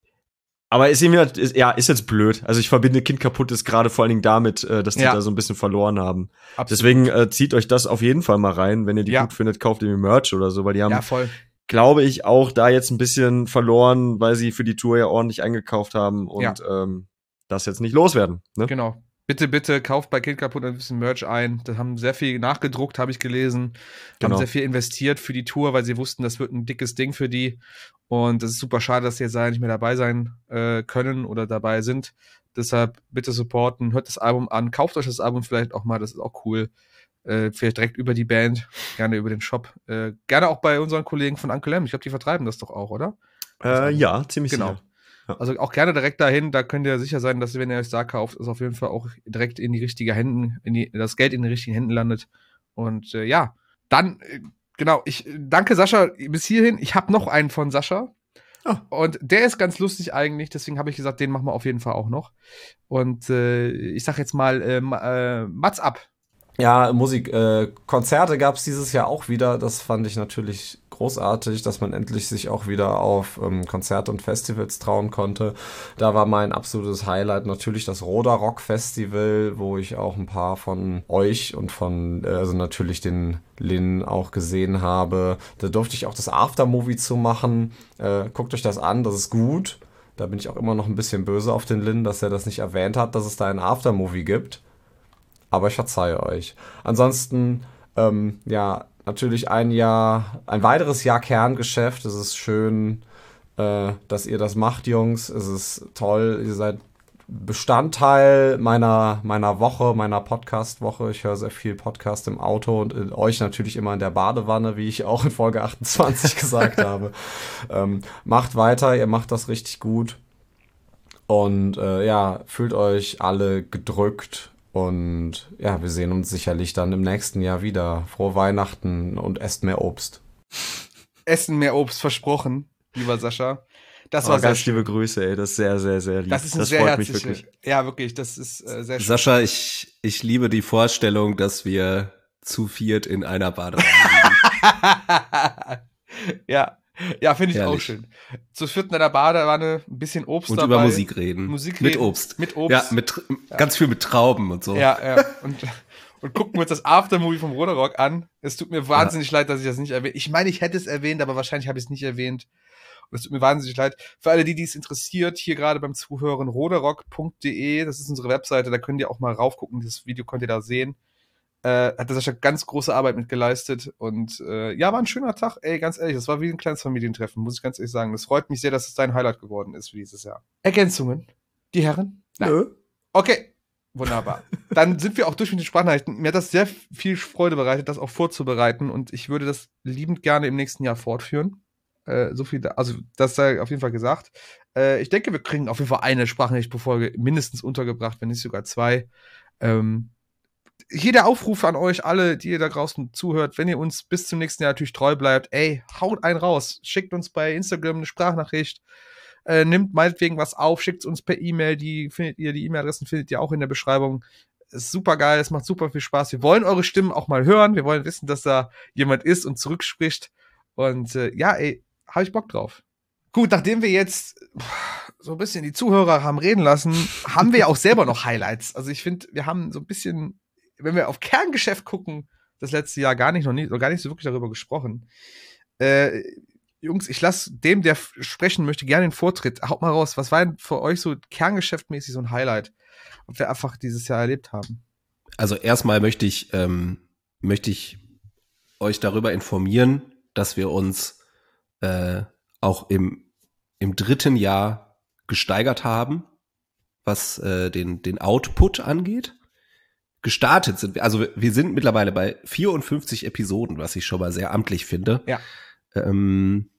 aber ist irgendwie, ist, ja, ist jetzt blöd. Also ich verbinde Kind kaputt ist gerade vor allen Dingen damit, äh, dass die ja. da so ein bisschen verloren haben. Absolut. Deswegen äh, zieht euch das auf jeden Fall mal rein. Wenn ihr die ja. gut findet, kauft ihr Merch oder so, weil die haben, ja, voll. glaube ich, auch da jetzt ein bisschen verloren, weil sie für die Tour ja ordentlich eingekauft haben und ja. ähm, das jetzt nicht loswerden. Ne? Genau. Bitte, bitte, kauft bei Kind kaputt ein bisschen Merch ein. Da haben sehr viel nachgedruckt, habe ich gelesen. Genau. Haben sehr viel investiert für die Tour, weil sie wussten, das wird ein dickes Ding für die. Und es ist super schade, dass die jetzt nicht mehr dabei sein äh, können oder dabei sind. Deshalb bitte supporten, hört das Album an, kauft euch das Album vielleicht auch mal, das ist auch cool. Äh, vielleicht direkt über die Band, gerne über den Shop. Äh, gerne auch bei unseren Kollegen von Uncle M. Ich glaube, die vertreiben das doch auch, oder? Äh, ja, ziemlich genau. sicher. Also auch gerne direkt dahin, da könnt ihr sicher sein, dass wenn ihr euch da kauft, es auf jeden Fall auch direkt in die richtigen Händen, in die, das Geld in den richtigen Händen landet. Und äh, ja, dann, äh, genau, ich danke Sascha bis hierhin. Ich habe noch einen von Sascha. Oh. Und der ist ganz lustig eigentlich, deswegen habe ich gesagt, den machen wir auf jeden Fall auch noch. Und äh, ich sag jetzt mal, äh, äh, Mats ab. Ja, Musik, äh, Konzerte gab es dieses Jahr auch wieder. Das fand ich natürlich großartig, dass man endlich sich auch wieder auf ähm, Konzerte und Festivals trauen konnte. Da war mein absolutes Highlight natürlich das Roda Rock Festival, wo ich auch ein paar von euch und von, äh, also natürlich den Lin auch gesehen habe. Da durfte ich auch das Aftermovie zu machen. Äh, guckt euch das an, das ist gut. Da bin ich auch immer noch ein bisschen böse auf den Lin, dass er das nicht erwähnt hat, dass es da ein Aftermovie gibt. Aber ich verzeihe euch. Ansonsten, ähm, ja, natürlich ein Jahr, ein weiteres Jahr Kerngeschäft. Es ist schön, äh, dass ihr das macht, Jungs. Es ist toll. Ihr seid Bestandteil meiner, meiner Woche, meiner Podcast-Woche. Ich höre sehr viel Podcast im Auto und äh, euch natürlich immer in der Badewanne, wie ich auch in Folge achtundzwanzig gesagt habe. Ähm, macht weiter, ihr macht das richtig gut. Und äh, ja, fühlt euch alle gedrückt. Und ja, wir sehen uns sicherlich dann im nächsten Jahr wieder. Frohe Weihnachten und esst mehr Obst. Essen mehr Obst, versprochen, lieber Sascha. Das oh, war ganz liebe Grüße, ey. Das ist sehr, sehr, sehr lieb. Das ist ein das sehr freut herzliche, mich wirklich. Ja, wirklich, das ist äh, sehr schön. Sascha, ich, ich liebe die Vorstellung, dass wir zu viert in einer Badewanne liegen. ja, ja, finde ich Herrlich. auch schön. Zu viert in einer Badewanne, ein bisschen Obst und dabei. über Musik reden. Musik mit reden. Obst. Mit Obst. Ja, mit ja. ganz viel mit Trauben und so. Ja, ja. Und, und gucken wir uns das Aftermovie vom Roderock an. Es tut mir wahnsinnig ja. leid, dass ich das nicht erwähnt. Ich meine, ich hätte es erwähnt, aber wahrscheinlich habe ich es nicht erwähnt. Und es tut mir wahnsinnig leid. Für alle, die dies interessiert, hier gerade beim Zuhören, roderock punkt de, das ist unsere Webseite, da könnt ihr auch mal raufgucken, das Video könnt ihr da sehen. Äh, hat der Sascha ganz große Arbeit mit geleistet und äh, ja, war ein schöner Tag, ey, ganz ehrlich, das war wie ein kleines Familientreffen, muss ich ganz ehrlich sagen. Das freut mich sehr, dass es dein Highlight geworden ist für dieses Jahr. Ergänzungen? Die Herren? Nein. Nö. Okay, wunderbar. Dann sind wir auch durch mit den Sprachnachrichten. Mir hat das sehr viel Freude bereitet, das auch vorzubereiten und ich würde das liebend gerne im nächsten Jahr fortführen. Äh, so viel, da, also das sei auf jeden Fall gesagt. Äh, ich denke, wir kriegen auf jeden Fall eine Sprachnachricht pro Folge mindestens untergebracht, wenn nicht sogar zwei. Ähm, hier der Aufruf an euch alle, die ihr da draußen zuhört, wenn ihr uns bis zum nächsten Jahr natürlich treu bleibt, ey, haut einen raus. Schickt uns bei Instagram eine Sprachnachricht. Äh, nimmt meinetwegen was auf, schickt es uns per E-Mail. Die findet ihr, die E-Mail-Adressen findet ihr auch in der Beschreibung. Ist super geil, es macht super viel Spaß. Wir wollen eure Stimmen auch mal hören. Wir wollen wissen, dass da jemand ist und zurückspricht. Und äh, ja, ey, habe ich Bock drauf. Gut, nachdem wir jetzt so ein bisschen die Zuhörer haben reden lassen, haben wir ja auch selber noch Highlights. Also ich finde, wir haben so ein bisschen, wenn wir auf Kerngeschäft gucken, das letzte Jahr gar nicht noch nie, gar nicht so wirklich darüber gesprochen. Äh, Jungs, ich lasse dem, der sprechen möchte, gerne den Vortritt. Haut mal raus, was war denn für euch so kerngeschäftmäßig so ein Highlight, was wir einfach dieses Jahr erlebt haben? Also erstmal möchte ich, ähm, möchte ich euch darüber informieren, dass wir uns Äh, auch im, im dritten Jahr gesteigert haben, was äh, den, den Output angeht. Gestartet sind wir, also wir sind mittlerweile bei vierundfünfzig Episoden, was ich schon mal sehr amtlich finde. Ja. Ähm,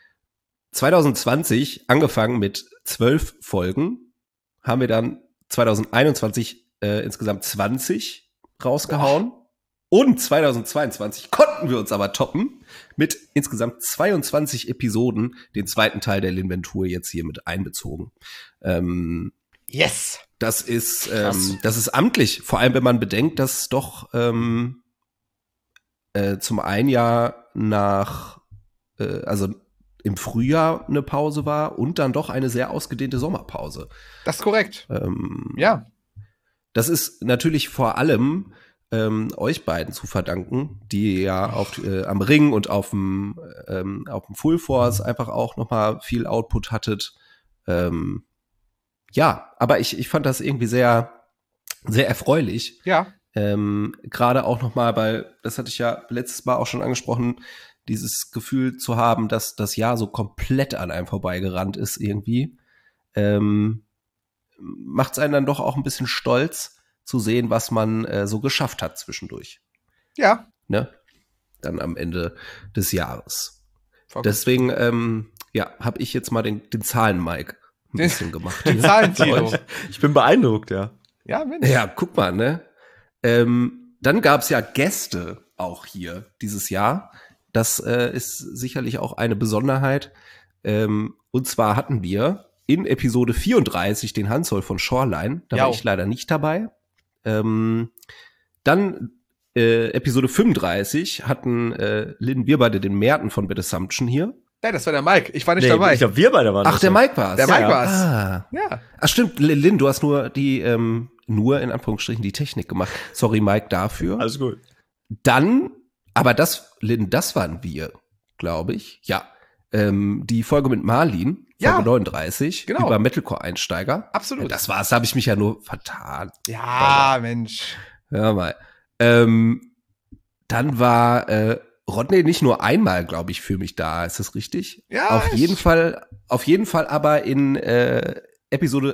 zwanzig zwanzig angefangen mit zwölf Folgen, haben wir dann zwanzig einundzwanzig äh, insgesamt zwanzig rausgehauen. Boah. Und zwanzig zweiundzwanzig konnten wir uns aber toppen mit insgesamt zweiundzwanzig Episoden, den zweiten Teil der Linventur jetzt hier mit einbezogen. Ähm, yes! Das ist, ähm, das ist amtlich, vor allem wenn man bedenkt, dass doch ähm, äh, zum einen ja nach, äh, also im Frühjahr eine Pause war und dann doch eine sehr ausgedehnte Sommerpause. Das ist korrekt. Ähm, ja. Das ist natürlich vor allem Ähm, euch beiden zu verdanken, die ja auf, äh, am Ring und auf dem ähm, auf dem Full Force einfach auch noch mal viel Output hattet. Ähm, ja, aber ich ich fand das irgendwie sehr sehr erfreulich. Ja. Ähm, gerade auch noch mal, weil das hatte ich ja letztes Mal auch schon angesprochen, dieses Gefühl zu haben, dass das Jahr so komplett an einem vorbeigerannt ist irgendwie, ähm, macht es einen dann doch auch ein bisschen stolz zu sehen, was man äh, so geschafft hat zwischendurch. Ja. Ne? Dann am Ende des Jahres. Voll Deswegen, ähm, ja, habe ich jetzt mal den, den Zahlen-Mike ein den, bisschen gemacht. Den Zahlen-Tilo. Ich bin beeindruckt, ja. Ja, Mensch. Ja, guck mal, ne? Ähm, dann gab's ja Gäste auch hier dieses Jahr. Das äh, ist sicherlich auch eine Besonderheit. Ähm, und zwar hatten wir in Episode vierunddreißig den Hansol von Shoreline. Da ja, war ich leider nicht dabei. Ähm, dann äh, Episode fünfunddreißig hatten äh, Lynn, wir beide den Merten von Bad Assumption hier. Ja, das war der Mike. Ich war nicht nee, dabei. Ich glaube, wir beide waren. Ach, der Mike war's. Der Mike ja. war's. Ah. Ja. Ach stimmt, Lynn, du hast nur die, ähm, nur in Anführungsstrichen die Technik gemacht. Sorry, Mike, dafür. Alles gut. Dann, aber das, Lynn, das waren wir, glaube ich. Ja. Ähm, die Folge mit Marlin, Folge ja, neununddreißig, genau. über Metalcore-Einsteiger. Absolut. Ja, das war's, da habe ich mich ja nur vertan. Ja, aber, Mensch. Hör mal. Ähm, dann war äh, Rodney nicht nur einmal, glaube ich, für mich da. Ist das richtig? Ja. Auf jeden Fall, auf jeden Fall aber in äh, Episode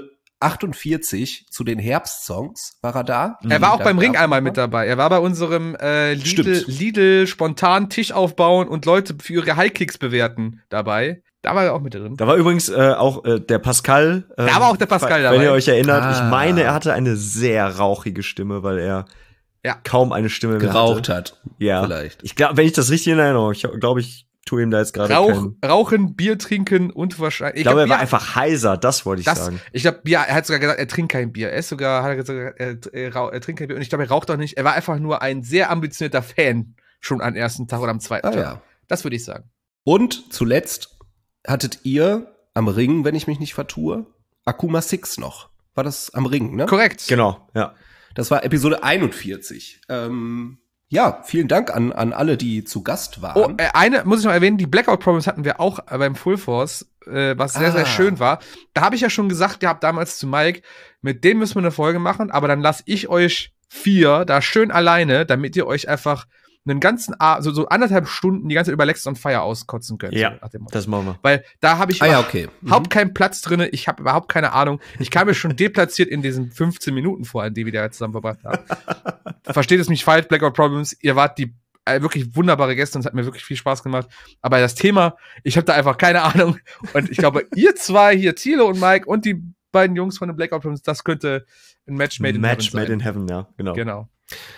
achtundvierzig zu den Herbstsongs. War er da? Er war auch Da beim Ring gab's einmal noch mit dabei. Er war bei unserem äh, Lidl, Stimmt. Lidl spontan Tisch aufbauen und Leute für ihre Highkicks bewerten dabei. Da war er auch mit drin. Da war übrigens äh, auch äh, der Pascal. Äh, Da war auch der Pascal dabei. Wenn ihr euch erinnert, Ah. ich meine, er hatte eine sehr rauchige Stimme, weil er Ja. kaum eine Stimme mehr geraucht hatte. hat. Ja. Vielleicht. Ich glaube, wenn ich das richtig in Erinnerung, ich glaube, ich tue ihm da jetzt gerade Rauch, keinen. Rauchen, Bier trinken und wahrscheinlich. Ich glaube, er Bier- war einfach heiser, das wollte ich das, sagen. Ich glaube, Bier, er hat sogar gesagt, er trinkt kein Bier. Er ist sogar, hat er gesagt, er, er, rauch- er trinkt kein Bier. Und ich glaube, er raucht auch nicht. Er war einfach nur ein sehr ambitionierter Fan schon am ersten Tag oder am zweiten Ah, Tag. ja. Das würde ich sagen. Und zuletzt hattet ihr am Ring, wenn ich mich nicht vertue, Akuma Six noch. War das am Ring, ne? Korrekt. Genau, ja. Das war Episode einundvierzig. Ähm, ja, vielen Dank an, an alle, die zu Gast Oh, waren. äh, eine muss ich noch erwähnen, die Blackout Problems hatten wir auch äh, beim Full Force, äh, was sehr, Ah. sehr schön war. Da habe ich ja schon gesagt gehabt damals zu Mike, mit dem müssen wir eine Folge machen, aber dann lasse ich euch vier da schön alleine, damit ihr euch einfach einen ganzen Abend, so, so anderthalb Stunden die ganze Zeit über Lex on Fire auskotzen könnt. Ja, so nach dem Motto. das machen wir. Weil da habe ich Ah ja, überhaupt okay. Mhm. überhaupt keinen Platz drinne. Ich habe überhaupt keine Ahnung. Ich kam mir schon deplatziert in diesen fünfzehn Minuten vor, die wir da zusammen verbracht haben. Versteht es mich falsch, Blackout Problems. Ihr wart die äh, wirklich wunderbare Gäste und es hat mir wirklich viel Spaß gemacht. Aber das Thema, ich habe da einfach keine Ahnung. Und ich glaube, ihr zwei hier, Thilo und Mike und die beiden Jungs von den Blackout Problems, das könnte ein Match made in Match heaven made sein. in heaven, ja, genau. Genau.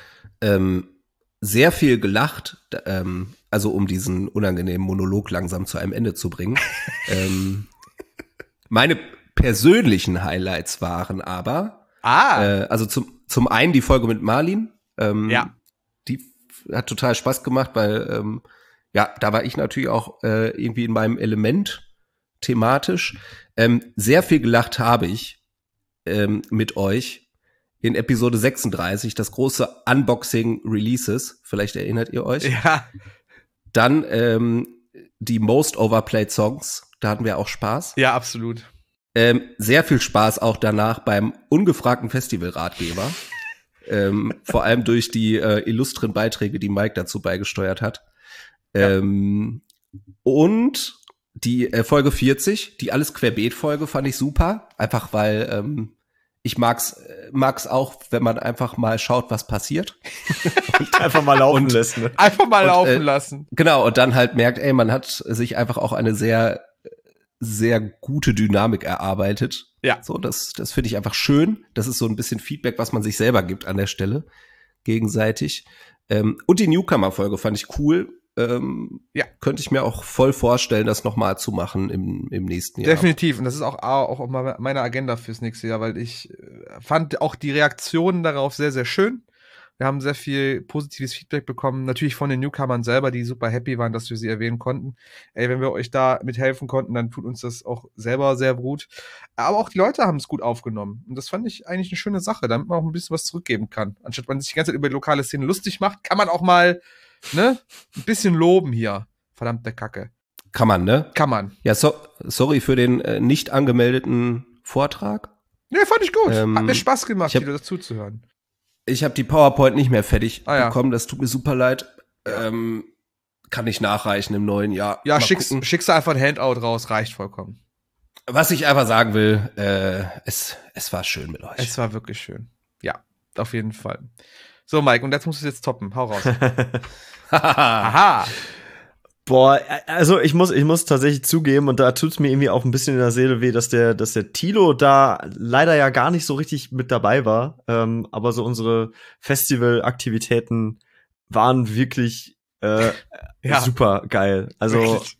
Ähm, sehr viel gelacht, d- ähm, also um diesen unangenehmen Monolog langsam zu einem Ende zu bringen. ähm, meine persönlichen Highlights waren aber, Ah, äh, also zum, zum einen die Folge mit Marlin. Ähm, Ja. Die f- hat total Spaß gemacht, weil, ähm, ja, da war ich natürlich auch äh, irgendwie in meinem Element thematisch. Ähm, sehr viel gelacht habe ich ähm, mit euch in Episode sechsunddreißig, das große Unboxing Releases. Vielleicht erinnert ihr euch. ja. Dann ähm, die Most Overplayed Songs. Da hatten wir auch Spaß. Ja, absolut. Ähm, sehr viel Spaß auch danach beim ungefragten Festivalratgeber. ähm, vor allem durch die äh, illustren Beiträge, die Mike dazu beigesteuert hat. Ähm, und die äh, Folge vierzig, die Alles Querbeet-Folge, fand ich super. Einfach weil ähm, ich mag's, äh, mag's auch, wenn man einfach mal schaut, was passiert. Einfach mal laufen lässt, ne? Einfach mal Und, laufen äh, lassen. Genau, und dann halt merkt, ey, man hat sich einfach auch eine sehr, sehr gute Dynamik erarbeitet. Ja. So, das, das finde ich einfach schön. Das ist so ein bisschen Feedback, was man sich selber gibt an der Stelle, gegenseitig. Ähm, und die Newcomer-Folge fand ich cool. Ähm, Ja. Könnte ich mir auch voll vorstellen, das nochmal zu machen im, im nächsten Jahr. Definitiv. Und das ist auch, auch auch mal meine Agenda fürs nächste Jahr, weil ich äh, fand auch die Reaktionen darauf sehr, sehr schön. Wir haben sehr viel positives Feedback bekommen. Natürlich von den Newcomern selber, die super happy waren, dass wir sie erwähnen konnten. Ey, wenn wir euch da mithelfen konnten, dann tut uns das auch selber sehr gut. Aber auch die Leute haben es gut aufgenommen. Und das fand ich eigentlich eine schöne Sache, damit man auch ein bisschen was zurückgeben kann. Anstatt man sich die ganze Zeit über die lokale Szene lustig macht, kann man auch mal, ne, ein bisschen loben hier. Verdammte Kacke. Kann man, ne? Kann man. Ja, so, sorry für den äh, nicht angemeldeten Vortrag. Nee, fand ich gut. Ähm, Hat mir Spaß gemacht, ich hab- dir das zuzuhören. Ich habe die PowerPoint nicht mehr fertig Ah, ja. bekommen, das tut mir super leid. Ähm, kann ich nachreichen im neuen Jahr. Ja, Mal schickst, gucken. schickst du einfach ein Handout raus, reicht vollkommen. Was ich einfach sagen will, äh, es, es war schön mit euch. Es war wirklich schön. Ja, auf jeden Fall. So, Mike, und jetzt musst du es jetzt toppen. Hau raus. Aha. Boah, also ich muss, ich muss tatsächlich zugeben, und da tut's mir irgendwie auch ein bisschen in der Seele weh, dass der, dass der Thilo da leider ja gar nicht so richtig mit dabei war. Ähm, aber so unsere Festivalaktivitäten waren wirklich äh, Ja. super geil. Also Wirklich.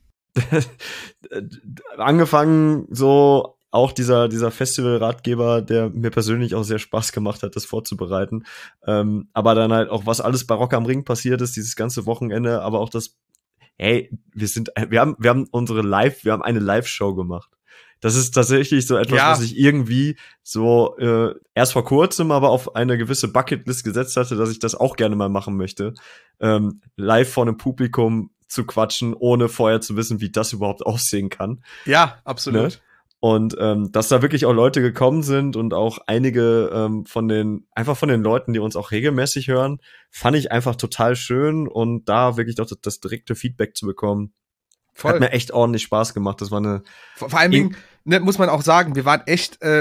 angefangen so auch dieser, dieser Festivalratgeber, der mir persönlich auch sehr Spaß gemacht hat, das vorzubereiten. Ähm, aber dann halt auch, was alles bei Rock am Ring passiert ist, dieses ganze Wochenende, aber auch das, hey, wir sind, wir haben, wir haben unsere Live, wir haben eine Live-Show gemacht. Das ist tatsächlich so etwas, Ja. was ich irgendwie so äh, erst vor kurzem aber auf eine gewisse Bucketlist gesetzt hatte, dass ich das auch gerne mal machen möchte. Ähm, live vor einem Publikum zu quatschen, ohne vorher zu wissen, wie das überhaupt aussehen kann. Ja, absolut. Ne? Und ähm, dass da wirklich auch Leute gekommen sind und auch einige ähm, von den, einfach von den Leuten, die uns auch regelmäßig hören, fand ich einfach total schön, und da wirklich doch das, das direkte Feedback zu bekommen, hat Voll. mir echt ordentlich Spaß gemacht. Das war eine, Vor, vor allen Dingen, ne, muss man auch sagen, wir waren echt äh,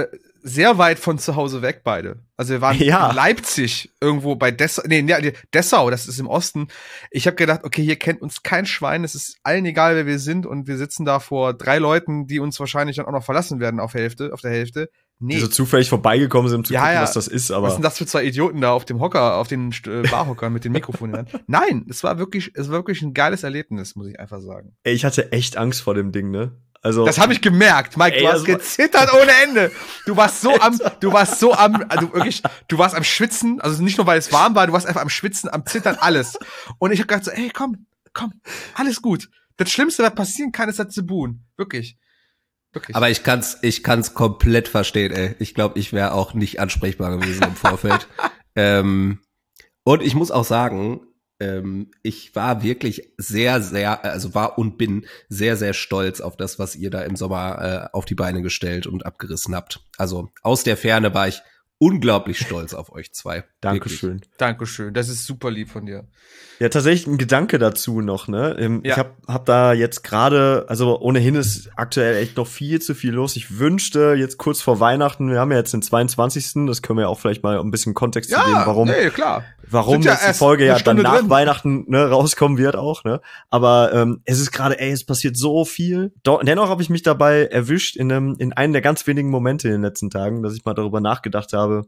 sehr weit von zu Hause weg, beide. Also wir waren Ja. in Leipzig, irgendwo bei Dessau, nee, nee, Dessau, das ist im Osten. Ich habe gedacht, okay, hier kennt uns kein Schwein, es ist allen egal, wer wir sind und wir sitzen da vor drei Leuten, die uns wahrscheinlich dann auch noch verlassen werden auf Hälfte, auf der Hälfte. Nee. Die so zufällig vorbeigekommen sind, um zu Ja, gucken, ja. was das ist, aber. Was sind das für zwei Idioten da auf dem Hocker, auf den äh, Barhockern mit den Mikrofonen? Nein, es war wirklich, es war wirklich ein geiles Erlebnis, muss ich einfach sagen. Ey, ich hatte echt Angst vor dem Ding, ne? Also. Das habe ich gemerkt, Mike. Ey, Du hast das war- gezittert ohne Ende. Du warst so am, du warst so am, also wirklich, du warst am Schwitzen. Also nicht nur weil es warm war, du warst einfach am Schwitzen, am Zittern, alles. Und ich habe gedacht so, ey, komm, komm, alles gut. Das Schlimmste, was passieren kann, ist das zu buhen. Wirklich, wirklich. Aber ich kann's, ich kann's komplett verstehen, ey. Ich glaube, ich wäre auch nicht ansprechbar gewesen im Vorfeld. ähm, und ich muss auch sagen, ähm, ich war wirklich sehr, sehr, also war und bin sehr, sehr stolz auf das, was ihr da im Sommer äh, auf die Beine gestellt und abgerissen habt. Also aus der Ferne war ich unglaublich stolz auf euch zwei. Dankeschön. Dankeschön, das ist super lieb von dir. Ja, tatsächlich ein Gedanke dazu noch, ne? Ähm, Ja. Ich hab, hab da jetzt gerade, also ohnehin ist aktuell echt noch viel zu viel los. Ich wünschte jetzt kurz vor Weihnachten, wir haben ja jetzt den zweiundzwanzigsten, das können wir ja auch vielleicht mal um ein bisschen Kontext zu geben, warum, nee, klar. warum Sind ja jetzt die erst Folge eine ja dann Stunde nach drin. Weihnachten ne, rauskommen wird auch, ne? Aber ähm, es ist gerade, ey, es passiert so viel. Doch, dennoch habe ich mich dabei erwischt in einem, in einem der ganz wenigen Momente in den letzten Tagen, dass ich mal darüber nachgedacht habe,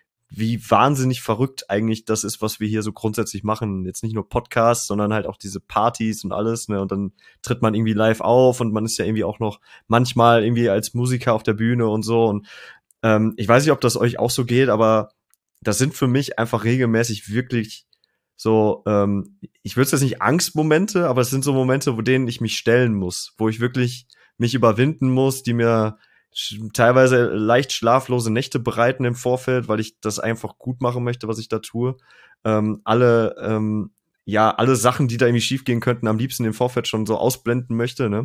wie wahnsinnig verrückt eigentlich das ist, was wir hier so grundsätzlich machen. Jetzt nicht nur Podcasts, sondern halt auch diese Partys und alles, ne? Und dann tritt man irgendwie live auf und man ist ja irgendwie auch noch manchmal irgendwie als Musiker auf der Bühne und so. Und ähm, ich weiß nicht, ob das euch auch so geht, aber das sind für mich einfach regelmäßig wirklich so, ähm, ich würde es jetzt nicht Angstmomente, aber es sind so Momente, wo denen ich mich stellen muss, wo ich wirklich mich überwinden muss, die mir sch- teilweise leicht schlaflose Nächte bereiten im Vorfeld, weil ich das einfach gut machen möchte, was ich da tue. Ähm, alle, ähm, ja, alle Sachen, die da irgendwie schiefgehen könnten, am liebsten im Vorfeld schon so ausblenden möchte, ne?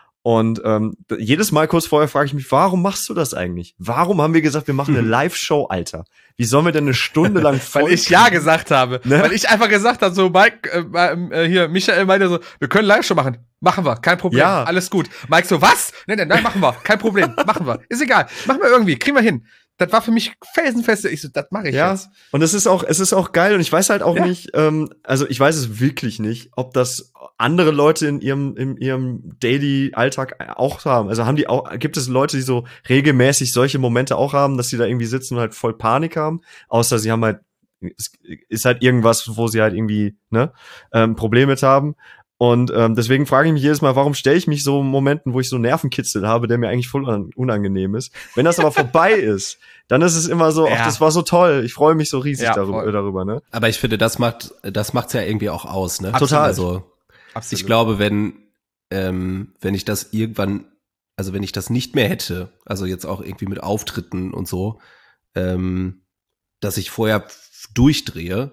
Und ähm, d- jedes Mal kurz vorher frage ich mich, warum machst du das eigentlich? Warum haben wir gesagt, wir machen eine Live-Show, Alter? Wie sollen wir denn eine Stunde lang voll Weil ich ja gesagt habe. Ne? Weil ich einfach gesagt habe, so Mike, äh, äh, hier, Michael meinte so, wir können Live-Show machen. Machen wir, kein Problem, Ja. alles gut. Mike so, was? Nein, nein, nein, machen wir, kein Problem, machen wir. Ist egal, machen wir irgendwie, kriegen wir hin. Das war für mich felsenfest. Ich so, das mache ich Ja, jetzt. und es ist auch, es ist auch geil und ich weiß halt auch Ja. nicht, ähm, also ich weiß es wirklich nicht, ob das andere Leute in ihrem, in ihrem Daily-Alltag auch haben. Also haben die auch, gibt es Leute, die so regelmäßig solche Momente auch haben, dass sie da irgendwie sitzen und halt voll Panik haben, außer sie haben halt, es ist halt irgendwas, wo sie halt irgendwie, ne, ähm, Probleme mit haben. Und ähm, deswegen frage ich mich jedes Mal, warum stelle ich mich so in Momenten, wo ich so Nervenkitzel habe, der mir eigentlich voll un- unangenehm ist. Wenn das aber vorbei ist, dann ist es immer so, Ja. ach, das war so toll. Ich freue mich so riesig Ja, darüber, voll. darüber, ne? Aber ich finde, das macht, das macht's ja irgendwie auch aus, ne? Total. Also, Absolut. ich glaube, wenn, ähm, wenn ich das irgendwann, also wenn ich das nicht mehr hätte, also jetzt auch irgendwie mit Auftritten und so, ähm, dass ich vorher f- durchdrehe,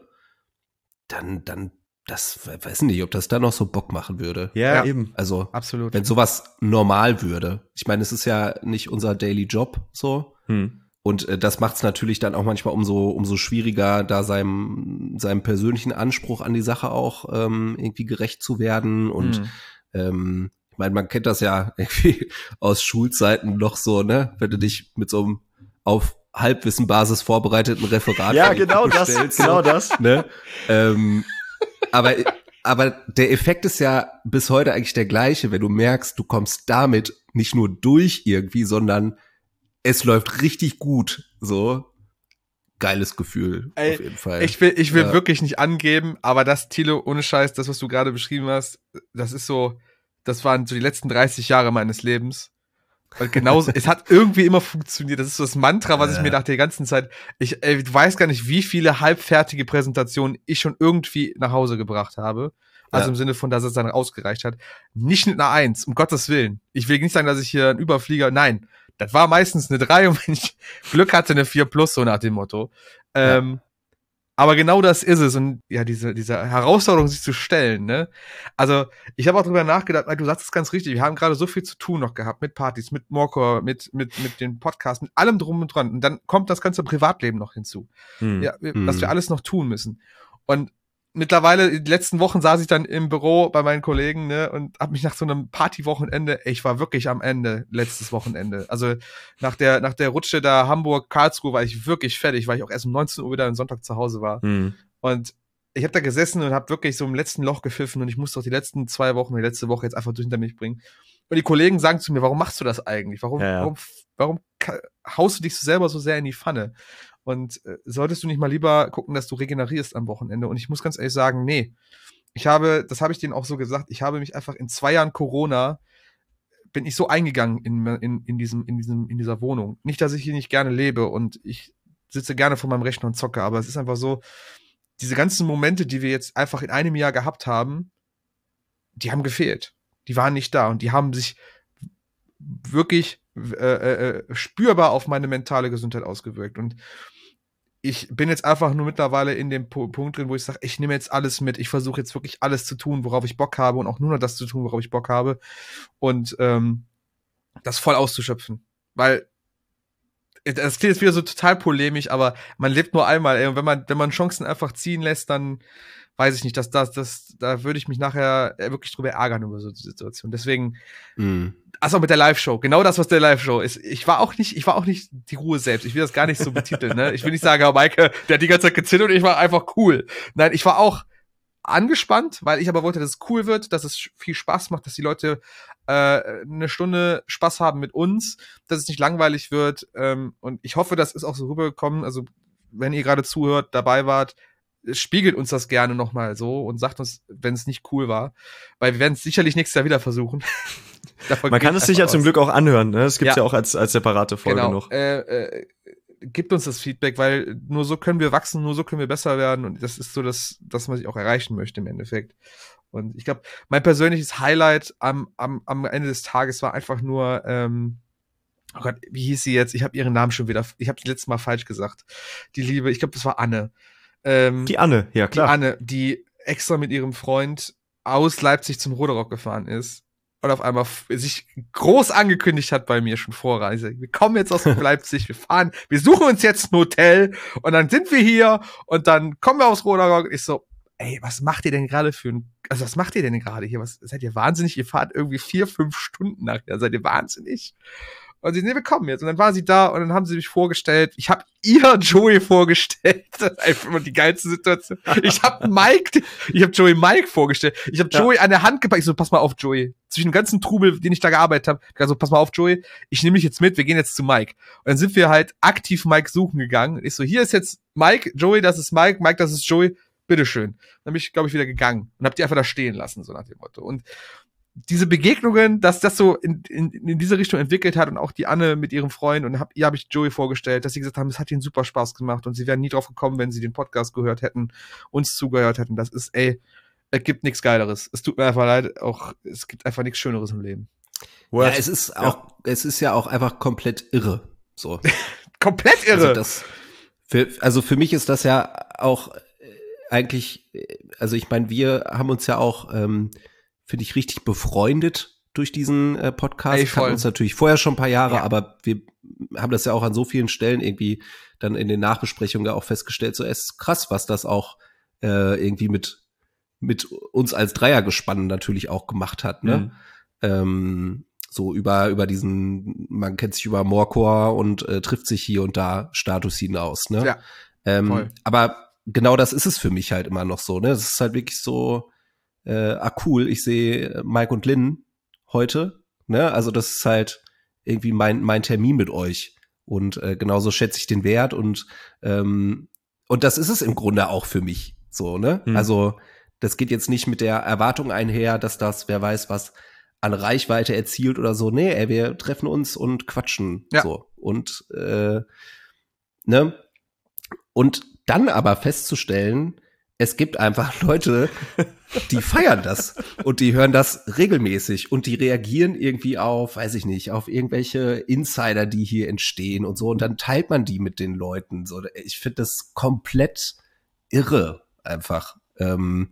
dann, dann, das, weiß nicht, ob das dann noch so Bock machen würde. Ja, Ja. eben. Also, Absolut. wenn sowas normal würde. Ich meine, es ist ja nicht unser Daily Job, so. Hm. Und äh, das macht es natürlich dann auch manchmal umso umso schwieriger, da seinem seinem persönlichen Anspruch an die Sache auch ähm, irgendwie gerecht zu werden. Und Mhm. ähm, ich meine, man kennt das ja irgendwie aus Schulzeiten noch so, ne? Wenn du dich mit so einem auf Halbwissenbasis vorbereiteten Referat Ja, genau das, bestellst, genau so, das. ne? ähm, aber aber der Effekt ist ja bis heute eigentlich der gleiche, wenn du merkst, du kommst damit nicht nur durch irgendwie, sondern es läuft richtig gut, so. Geiles Gefühl, Ey, auf jeden Fall. Ich will, ich will Ja. wirklich nicht angeben, aber das, Thilo, ohne Scheiß, das, was du gerade beschrieben hast, das ist so, das waren so die letzten dreißig Jahre meines Lebens. Weil genauso, es hat irgendwie immer funktioniert. Das ist so das Mantra, was ich mir nach der ganzen Zeit, ich, ey, du weißt gar nicht, wie viele halbfertige Präsentationen ich schon irgendwie nach Hause gebracht habe. Also Ja. im Sinne von, dass es dann ausgereicht hat. Nicht mit einer Eins, um Gottes Willen. Ich will nicht sagen, dass ich hier ein Überflieger, nein. Das war meistens eine drei und wenn ich Glück hatte, eine vier plus, so nach dem Motto. Ähm, aber genau das ist es. Und ja, diese, diese Herausforderung, sich zu stellen, ne? Also, ich habe auch drüber nachgedacht, du sagst es ganz richtig, wir haben gerade so viel zu tun noch gehabt, mit Partys, mit Morecore, mit, mit, mit den Podcasts, mit allem drum und dran. Und dann kommt das ganze Privatleben noch hinzu. Hm. Ja, wir- Hm. was wir alles noch tun müssen. Und mittlerweile, die letzten Wochen saß ich dann im Büro bei meinen Kollegen, ne, und hab mich nach so einem Partywochenende, ich war wirklich am Ende, letztes Wochenende. Also nach der, nach der Rutsche da Hamburg-Karlsruhe war ich wirklich fertig, weil ich auch erst um neunzehn Uhr wieder am Sonntag zu Hause war. Mhm. Und ich habe da gesessen und habe wirklich so im letzten Loch gepfiffen und ich musste auch die letzten zwei Wochen, die letzte Woche jetzt einfach durch hinter mich bringen. Und die Kollegen sagen zu mir, warum machst du das eigentlich? Warum, ja, ja. warum, warum haust du dich so selber so sehr in die Pfanne? Und äh, solltest du nicht mal lieber gucken, dass du regenerierst am Wochenende? Und ich muss ganz ehrlich sagen, nee. Ich habe, das habe ich denen auch so gesagt, ich habe mich einfach in zwei Jahren Corona, bin ich so eingegangen in, in, in, diesem, in, diesem, in dieser Wohnung. Nicht, dass ich hier nicht gerne lebe und ich sitze gerne vor meinem Rechner und zocke, aber es ist einfach so, diese ganzen Momente, die wir jetzt einfach in einem Jahr gehabt haben, die haben gefehlt. Die waren nicht da und die haben sich wirklich äh, äh, spürbar auf meine mentale Gesundheit ausgewirkt. Und ich bin jetzt einfach nur mittlerweile in dem P- Punkt drin, wo ich sage, ich nehme jetzt alles mit. Ich versuche jetzt wirklich alles zu tun, worauf ich Bock habe und auch nur noch das zu tun, worauf ich Bock habe und ähm, das voll auszuschöpfen. Weil das klingt jetzt wieder so total polemisch, aber man lebt nur einmal, ey, und wenn man wenn man Chancen einfach ziehen lässt, dann weiß ich nicht, dass das das da würde ich mich nachher wirklich drüber ärgern über so eine Situation. Deswegen mm. Also mit der Live-Show, genau das, was der Live-Show ist. Ich war auch nicht, ich war auch nicht die Ruhe selbst. Ich will das gar nicht so betiteln, ne? Ich will nicht sagen, oh, Maike, der hat die ganze Zeit gezittert und ich war einfach cool. Nein, ich war auch angespannt, weil ich aber wollte, dass es cool wird, dass es viel Spaß macht, dass die Leute äh, eine Stunde Spaß haben mit uns, dass es nicht langweilig wird. Ähm, und ich hoffe, das ist auch so rübergekommen. Also, wenn ihr gerade zuhört, dabei wart, spiegelt uns das gerne nochmal so und sagt uns, wenn es nicht cool war. Weil wir werden es sicherlich nächstes Jahr wieder versuchen. Man kann es sich ja zum Glück auch anhören, ne? Das gibt's ja, ja auch als, als separate Folge genau. noch. Äh, äh, gibt uns das Feedback, weil nur so können wir wachsen, nur so können wir besser werden und das ist so das, das was ich auch erreichen möchte im Endeffekt. Und ich glaube, mein persönliches Highlight am, am, am Ende des Tages war einfach nur, ähm, oh Gott, wie hieß sie jetzt? Ich habe ihren Namen schon wieder, ich habe das letzte Mal falsch gesagt. Die Liebe, ich glaube, das war Anne. Ähm, die Anne, ja klar. Die Anne, die extra mit ihrem Freund aus Leipzig zum Roderock gefahren ist und auf einmal f- sich groß angekündigt hat bei mir schon vorher. Also, wir kommen jetzt aus Leipzig, wir fahren, wir suchen uns jetzt ein Hotel und dann sind wir hier und dann kommen wir aus Roderock. Ich so, ey, was macht ihr denn gerade für ein, also was macht ihr denn gerade hier? Was, seid ihr wahnsinnig? Ihr fahrt irgendwie vier, fünf Stunden nachher. Seid ihr wahnsinnig? Und sie, nee, wir kommen jetzt. Und dann war sie da und dann haben sie mich vorgestellt. Ich habe ihr Joey vorgestellt. Das ist einfach immer die geilste Situation. Ich habe Mike, ich habe Joey Mike vorgestellt. Ich habe ja. Joey an der Hand gepackt. Ich so, pass mal auf, Joey. Zwischen dem ganzen Trubel, den ich da gearbeitet habe. Ich so, pass mal auf, Joey. Ich nehme dich jetzt mit. Wir gehen jetzt zu Mike. Und dann sind wir halt aktiv Mike suchen gegangen. Und ich so, hier ist jetzt Mike. Joey, das ist Mike. Mike, das ist Joey. Bitteschön. Dann bin ich, glaube ich, wieder gegangen. Und hab die einfach da stehen lassen, so nach dem Motto. Und diese Begegnungen, dass das so in, in, in diese Richtung entwickelt hat und auch die Anne mit ihrem Freund und hab, ihr habe ich Joey vorgestellt, dass sie gesagt haben, es hat ihnen super Spaß gemacht und sie wären nie drauf gekommen, wenn sie den Podcast gehört hätten, uns zugehört hätten. Das ist, ey, es gibt nichts Geileres. Es tut mir einfach leid, auch es gibt einfach nichts Schöneres im Leben. Ja, es ist auch, ja. es ist ja auch einfach komplett irre. So. Komplett irre. Also, das, für, also für mich ist das ja auch eigentlich, also ich meine, wir haben uns ja auch ähm, finde ich, richtig befreundet durch diesen äh, Podcast. Ey, kannten uns natürlich vorher schon ein paar Jahre, ja. aber wir haben das ja auch an so vielen Stellen irgendwie dann in den Nachbesprechungen ja auch festgestellt, so es ist krass, was das auch äh, irgendwie mit mit uns als Dreiergespann natürlich auch gemacht hat, ne? Mhm. Ähm, so über über diesen, man kennt sich über Morecore und äh, trifft sich hier und da Status hinaus, ne? Ja, ähm, voll. Aber genau das ist es für mich halt immer noch so, ne? Es ist halt wirklich so, Äh, ah cool, ich sehe Mike und Lynn heute, ne, also das ist halt irgendwie mein mein Termin mit euch und äh, genauso schätze ich den Wert und ähm, und das ist es im Grunde auch für mich so, ne, hm. Also das geht jetzt nicht mit der Erwartung einher, dass das, wer weiß was, an Reichweite erzielt oder so, nee, ey, wir treffen uns und quatschen, ja. So und äh, ne, und dann aber festzustellen, es gibt einfach Leute, die feiern das und die hören das regelmäßig und die reagieren irgendwie auf, weiß ich nicht, auf irgendwelche Insider, die hier entstehen und so und dann teilt man die mit den Leuten. So, ich finde das komplett irre einfach. Ähm,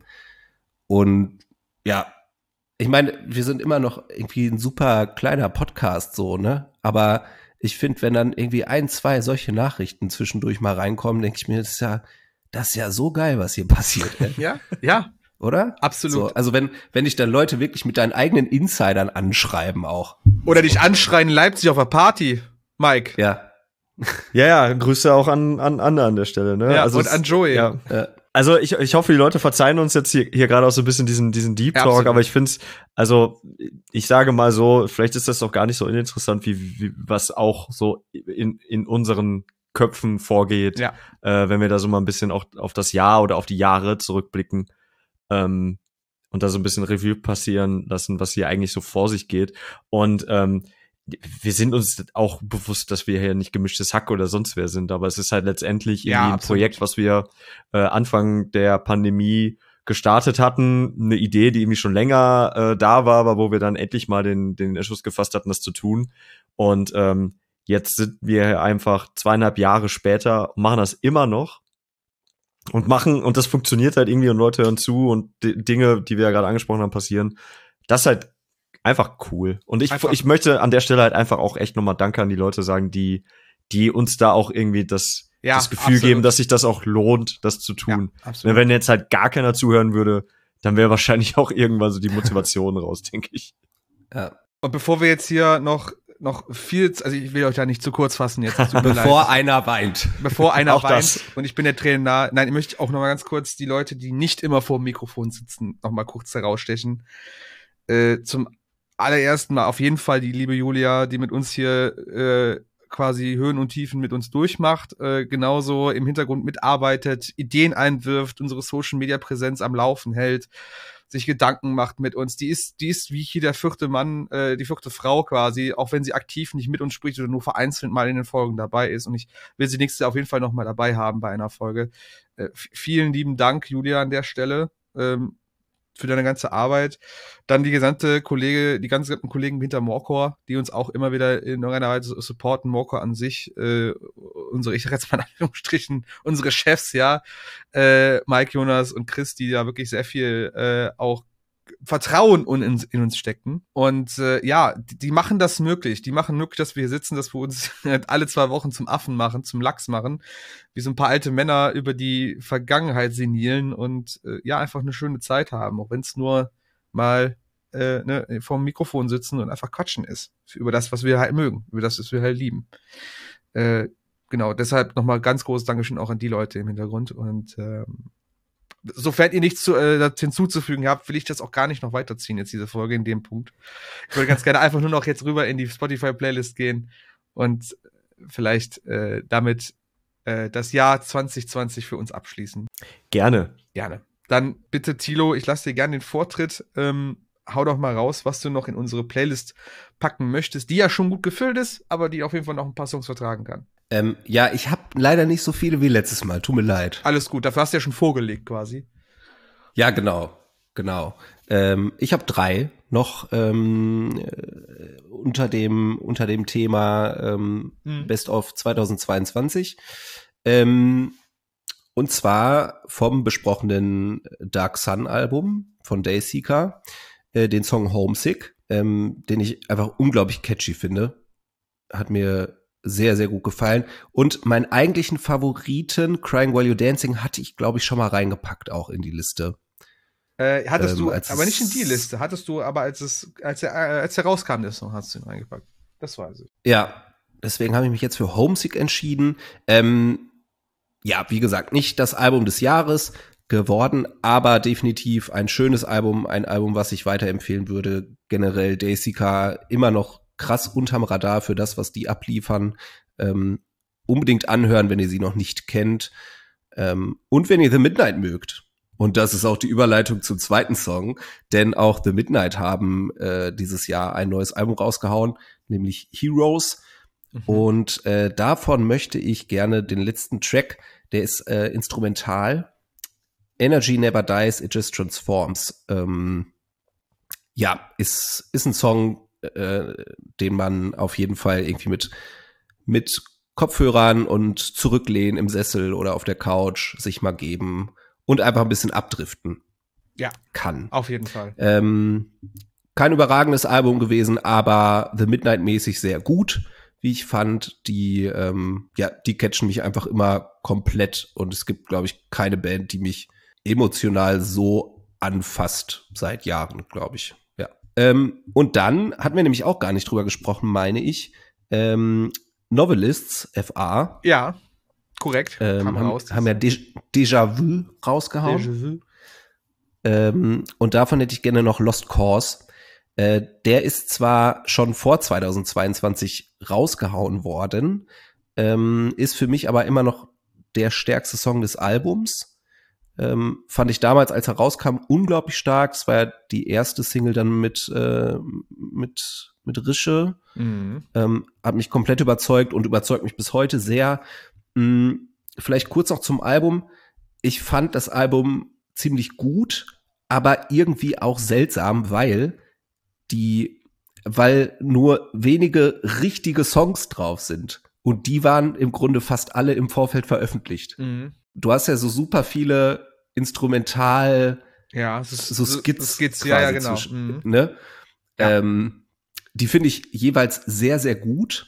und ja, ich meine, wir sind immer noch irgendwie ein super kleiner Podcast so, ne? Aber ich finde, wenn dann irgendwie ein, zwei solche Nachrichten zwischendurch mal reinkommen, denke ich mir, das ist ja das ist ja so geil, was hier passiert. Ey. Ja, ja. Oder? Absolut. So, also wenn, wenn dich dann Leute wirklich mit deinen eigenen Insidern anschreiben auch. Oder dich anschreien in Leipzig auf einer Party, Mike. Ja. Ja, ja, Grüße auch an, an Anna an der Stelle, ne? Ja, also und es, an Joey. Ja. Also ich, ich hoffe, die Leute verzeihen uns jetzt hier, hier gerade auch so ein bisschen diesen, diesen Deep Talk, Absolut. aber ich finde es, also ich sage mal so, vielleicht ist das doch gar nicht so uninteressant, wie, wie was auch so in, in unseren Köpfen vorgeht, Ja. äh, wenn wir da so mal ein bisschen auch auf das Jahr oder auf die Jahre zurückblicken ähm, und da so ein bisschen Revue passieren lassen, was hier eigentlich so vor sich geht. Und ähm, wir sind uns auch bewusst, dass wir hier nicht gemischtes Hack oder sonst wer sind, aber es ist halt letztendlich Ja, irgendwie ein absolut. Projekt, was wir äh, Anfang der Pandemie gestartet hatten, eine Idee, die irgendwie schon länger äh, da war, aber wo wir dann endlich mal den den Entschluss gefasst hatten, das zu tun. Und ähm, jetzt sind wir einfach zweieinhalb Jahre später und machen das immer noch und machen, und das funktioniert halt irgendwie und Leute hören zu und die Dinge, die wir ja gerade angesprochen haben, passieren. Das ist halt einfach cool. Und ich, Einfach. ich möchte an der Stelle halt einfach auch echt nochmal Danke an die Leute sagen, die, die uns da auch irgendwie das, Ja, das Gefühl absolut. geben, dass sich das auch lohnt, das zu tun. Ja, absolut. Wenn jetzt halt gar keiner zuhören würde, dann wäre wahrscheinlich auch irgendwann so die Motivation raus, denke ich. Ja. Und bevor wir jetzt hier noch, noch viel, also ich will euch da nicht zu kurz fassen jetzt. es tut mir Bevor leid. einer weint. Bevor einer Auch weint das. und ich bin der Tränen nah. Nein, ich möchte auch noch mal ganz kurz die Leute, die nicht immer vor dem Mikrofon sitzen, noch mal kurz herausstechen. Äh, zum allerersten Mal auf jeden Fall die liebe Julia, die mit uns hier äh, quasi Höhen und Tiefen mit uns durchmacht, äh, genauso im Hintergrund mitarbeitet, Ideen einwirft, unsere Social-Media-Präsenz am Laufen hält, sich Gedanken macht mit uns. Die ist, die ist wie hier der vierte Mann, äh, die vierte Frau quasi, auch wenn sie aktiv nicht mit uns spricht oder nur vereinzelt mal in den Folgen dabei ist. Und ich will sie nächstes Jahr auf jeden Fall noch mal dabei haben bei einer Folge. Äh, f- vielen lieben Dank, Julia, an der Stelle. Ähm, für deine ganze Arbeit. Dann die gesamte Kollege, die ganzen Kollegen hinter Morecore, die uns auch immer wieder in irgendeiner Weise supporten. Morecore an sich, äh, unsere, ich sag jetzt mal in Anführungsstrichen, unsere Chefs, ja, äh, Mike, Jonas und Chris, die da wirklich sehr viel äh, auch Vertrauen in, in uns stecken. Und äh, ja, die, die machen das möglich. Die machen möglich, dass wir hier sitzen, dass wir uns alle zwei Wochen zum Affen machen, zum Lachs machen, wie so ein paar alte Männer über die Vergangenheit senilen und äh, ja, einfach eine schöne Zeit haben, auch wenn es nur mal äh, ne, vor dem Mikrofon sitzen und einfach quatschen ist. Über das, was wir halt mögen, über das, was wir halt lieben. Äh, genau, deshalb nochmal ganz großes Dankeschön auch an die Leute im Hintergrund und ähm, sofern ihr nichts zu, äh, dazu hinzuzufügen habt, will ich das auch gar nicht noch weiterziehen, jetzt diese Folge in dem Punkt. Ich würde ganz gerne einfach nur noch jetzt rüber in die Spotify-Playlist gehen und vielleicht äh, damit äh, das Jahr zwanzig zwanzig für uns abschließen. Gerne. Gerne. Dann bitte, Thilo, ich lasse dir gerne den Vortritt. Ähm, hau doch mal raus, was du noch in unsere Playlist packen möchtest, die ja schon gut gefüllt ist, aber die auf jeden Fall noch ein paar Songs vertragen kann. Ähm, ja, ich habe leider nicht so viele wie letztes Mal. Tut mir leid. Alles gut, dafür hast du ja schon vorgelegt quasi. Ja, genau, genau. Ähm, ich habe drei noch ähm, äh, unter dem unter dem Thema ähm, Mhm. Best of zweitausendzweiundzwanzig. Ähm, und zwar vom besprochenen Dark Sun Album von Dayseeker, äh, den Song Homesick, ähm, den ich einfach unglaublich catchy finde. Hat mir sehr, sehr gut gefallen. Und meinen eigentlichen Favoriten, Crying While You're Dancing, hatte ich, glaube ich, schon mal reingepackt auch in die Liste. Äh, hattest Ähm, du, als aber es- nicht in die Liste, hattest du, aber als es, als er, äh, als er rauskam, der Song, hast du ihn reingepackt. Das weiß ich. Ja, deswegen habe ich mich jetzt für Homesick entschieden. Ähm, ja, wie gesagt, nicht das Album des Jahres geworden, aber definitiv ein schönes Album, ein Album, was ich weiterempfehlen würde. Generell Dayseeker immer noch krass unterm Radar für das, was die abliefern. Ähm, unbedingt anhören, wenn ihr sie noch nicht kennt. Ähm, und wenn ihr The Midnight mögt. Und das ist auch die Überleitung zum zweiten Song, denn auch The Midnight haben äh, dieses Jahr ein neues Album rausgehauen, nämlich Heroes. Mhm. Und äh, davon möchte ich gerne den letzten Track, der ist äh, instrumental. Energy never dies, it just transforms. Ähm, ja, ist, ist ein Song, äh, den man auf jeden Fall irgendwie mit, mit Kopfhörern und zurücklehnen im Sessel oder auf der Couch sich mal geben und einfach ein bisschen abdriften Ja. kann. Auf jeden Fall. Ähm, kein überragendes Album gewesen, aber The Midnight-mäßig sehr gut. wie ich fand. Die, ähm, ja, die catchen mich einfach immer komplett und es gibt, glaube ich, keine Band, die mich emotional so anfasst seit Jahren, glaube ich. Ja. Ähm, und dann hatten wir nämlich auch gar nicht drüber gesprochen, meine ich. Ähm, Novelists, F A. Ja, korrekt. Ähm, haben, raus, haben ja De- Déjà-vu rausgehauen. Déjà-vu. Ähm, und davon hätte ich gerne noch Lost Cause. Äh, der ist zwar schon vor zweitausendzweiundzwanzig rausgehauen worden, ähm, ist für mich aber immer noch der stärkste Song des Albums. Ähm, fand ich damals, als er rauskam, unglaublich stark. Es war ja die erste Single dann mit, äh, mit, mit Rische. Mhm. Ähm, hat mich komplett überzeugt und überzeugt mich bis heute sehr. Hm, vielleicht kurz noch zum Album. Ich fand das Album ziemlich gut, aber irgendwie auch seltsam, weil die, weil nur wenige richtige Songs drauf sind. Und die waren im Grunde fast alle im Vorfeld veröffentlicht. Mhm. Du hast ja so super viele Instrumental, ja, es ist, so Skits, Skits ja, ja, genau. Mhm. Ne? Ja. Ähm, die finde ich jeweils sehr, sehr gut.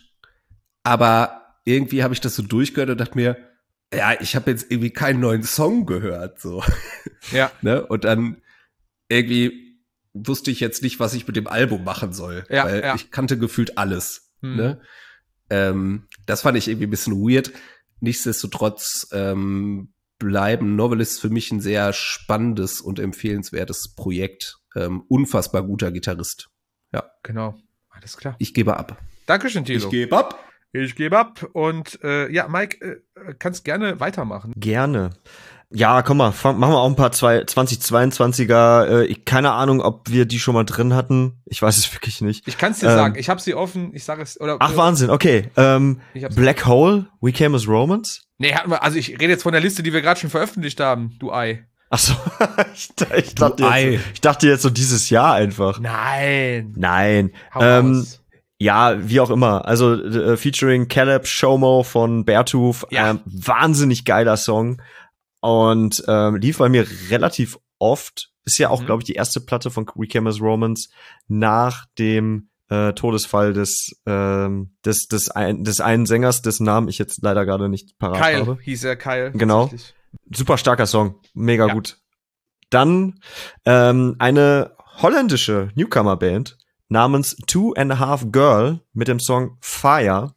Aber irgendwie habe ich das so durchgehört und dachte mir, ja, ich habe jetzt irgendwie keinen neuen Song gehört. So. Ja. Ne? Und dann irgendwie wusste ich jetzt nicht, was ich mit dem Album machen soll. Ja, weil ja. ich kannte gefühlt alles. Mhm. Ne? Ähm, das fand ich irgendwie ein bisschen weird. Nichtsdestotrotz ähm, bleiben Novelists für mich ein sehr spannendes und empfehlenswertes Projekt. Ähm, unfassbar guter Gitarrist. Ja. Genau. Alles klar. Ich gebe ab. Dankeschön, Thilo. Ich gebe ab. Ich gebe ab. Und äh, ja, Mike, äh, kannst gerne weitermachen. Gerne. Ja, komm mal, fang, machen wir auch ein paar zweitausendzweiundzwanziger. Äh, ich, keine Ahnung, ob wir die schon mal drin hatten. Ich weiß es wirklich nicht. Ich kann es dir ähm, sagen. Ich habe sie offen. Ich sage es. Oder, ach, oder, Wahnsinn. Okay. Ähm, Black Hole, We Came as Romans. Nee, hatten wir, also ich rede jetzt von der Liste, die wir gerade schon veröffentlicht haben. Du Ei. Ach so. ich, ich, dachte jetzt, ich dachte jetzt so dieses Jahr einfach. Nein. Nein. Hau ähm, raus. Ja, wie auch immer. Also äh, featuring Caleb Shomo von Beartooth. Ja. Ähm, wahnsinnig geiler Song. Und ähm, lief bei mir relativ oft. Ist ja auch, mhm. glaube ich, die erste Platte von We Came as Romans nach dem äh, Todesfall des, ähm, des, des, ein, des einen Sängers, dessen Namen ich jetzt leider gerade nicht parat Kyle, habe. hieß er, Kyle. Genau. Super starker Song. Mega ja. gut. Dann ähm, eine holländische Newcomer-Band namens Two and a Half Girl mit dem Song Fire.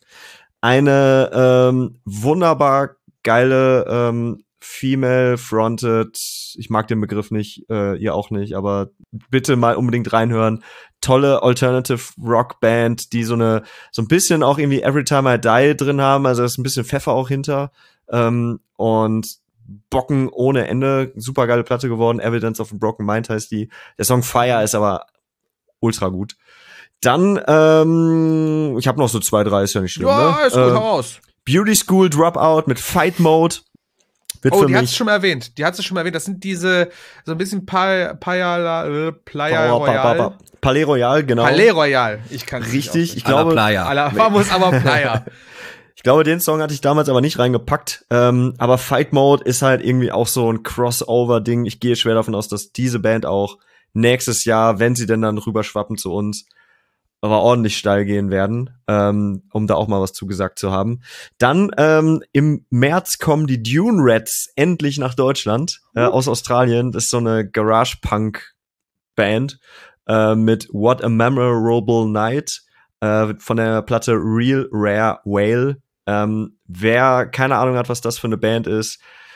Eine ähm, wunderbar geile ähm, Female-fronted, ich mag den Begriff nicht, äh, ihr auch nicht, aber bitte mal unbedingt reinhören. Tolle Alternative Rock Band, die so eine, so ein bisschen auch irgendwie Every Time I Die drin haben, also da ist ein bisschen Pfeffer auch hinter, ähm, und Bocken ohne Ende, super geile Platte geworden, Evidence of a Broken Mind heißt die. Der Song Fire ist aber ultra gut. Dann, ähm, ich habe noch so zwei, drei, ist ja nicht schlimm, ja, ne? ist gut, äh, hau raus. Beauty School Dropout mit Fight Mode. Wird oh, für die mich hat es schon mal erwähnt. Die hat es schon mal erwähnt. Das sind diese, so ein bisschen Pal, Pal, Playa Royale. Palais Royale, genau. Palais Royale. Ich kann richtig. Ich glaube, Playa. Alla, vamos, aber Playa. Ich glaube, den Song hatte ich damals aber nicht reingepackt. Ähm, aber Fight Mode ist halt irgendwie auch so ein Crossover-Ding. Ich gehe schwer davon aus, dass diese Band auch nächstes Jahr, wenn sie denn dann rüberschwappen zu uns, aber ordentlich steil gehen werden, ähm, um da auch mal was zugesagt zu haben. Dann ähm, im März kommen die Dune Rats endlich nach Deutschland, äh, aus Australien. Das ist so eine Garage-Punk-Band äh, mit What a Memorable Night äh, von der Platte Real Rare Whale. Ähm, wer keine Ahnung hat, was das für eine Band ist,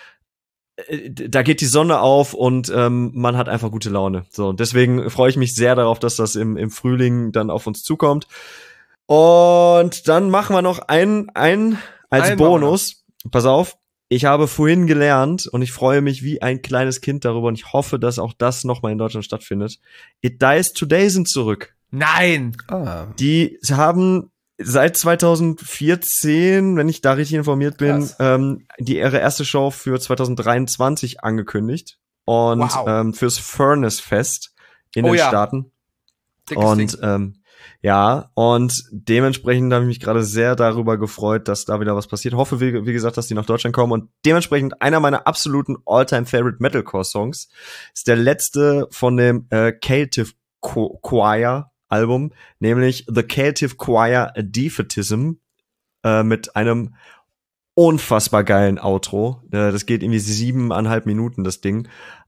da geht die Sonne auf und ähm, man hat einfach gute Laune. So, deswegen freue ich mich sehr darauf, dass das im, im Frühling dann auf uns zukommt. Und dann machen wir noch einen, einen als Ein Bonus. Pass auf, ich habe vorhin gelernt und ich freue mich wie ein kleines Kind darüber und ich hoffe, dass auch das nochmal in Deutschland stattfindet. It Dies Today sind zurück. Nein! Ah. Die haben seit zweitausendvierzehn, wenn ich da richtig informiert bin, ähm, die ihre erste Show für zweitausenddreiundzwanzig angekündigt und wow. ähm, fürs Furnace Fest in oh, den ja. Staaten. Dickes und Ding. ähm, ja, und dementsprechend habe ich mich gerade sehr darüber gefreut, dass da wieder was passiert. Hoffe, wie, wie gesagt, dass die nach Deutschland kommen. Und dementsprechend einer meiner absoluten All-Time-Favorite Metalcore-Songs ist der letzte von dem äh, Cative Choir Album, nämlich The Cative Choir Defeatism. äh, mit einem unfassbar geilen Outro. Äh, das geht irgendwie siebeneinhalb Minuten, das Ding.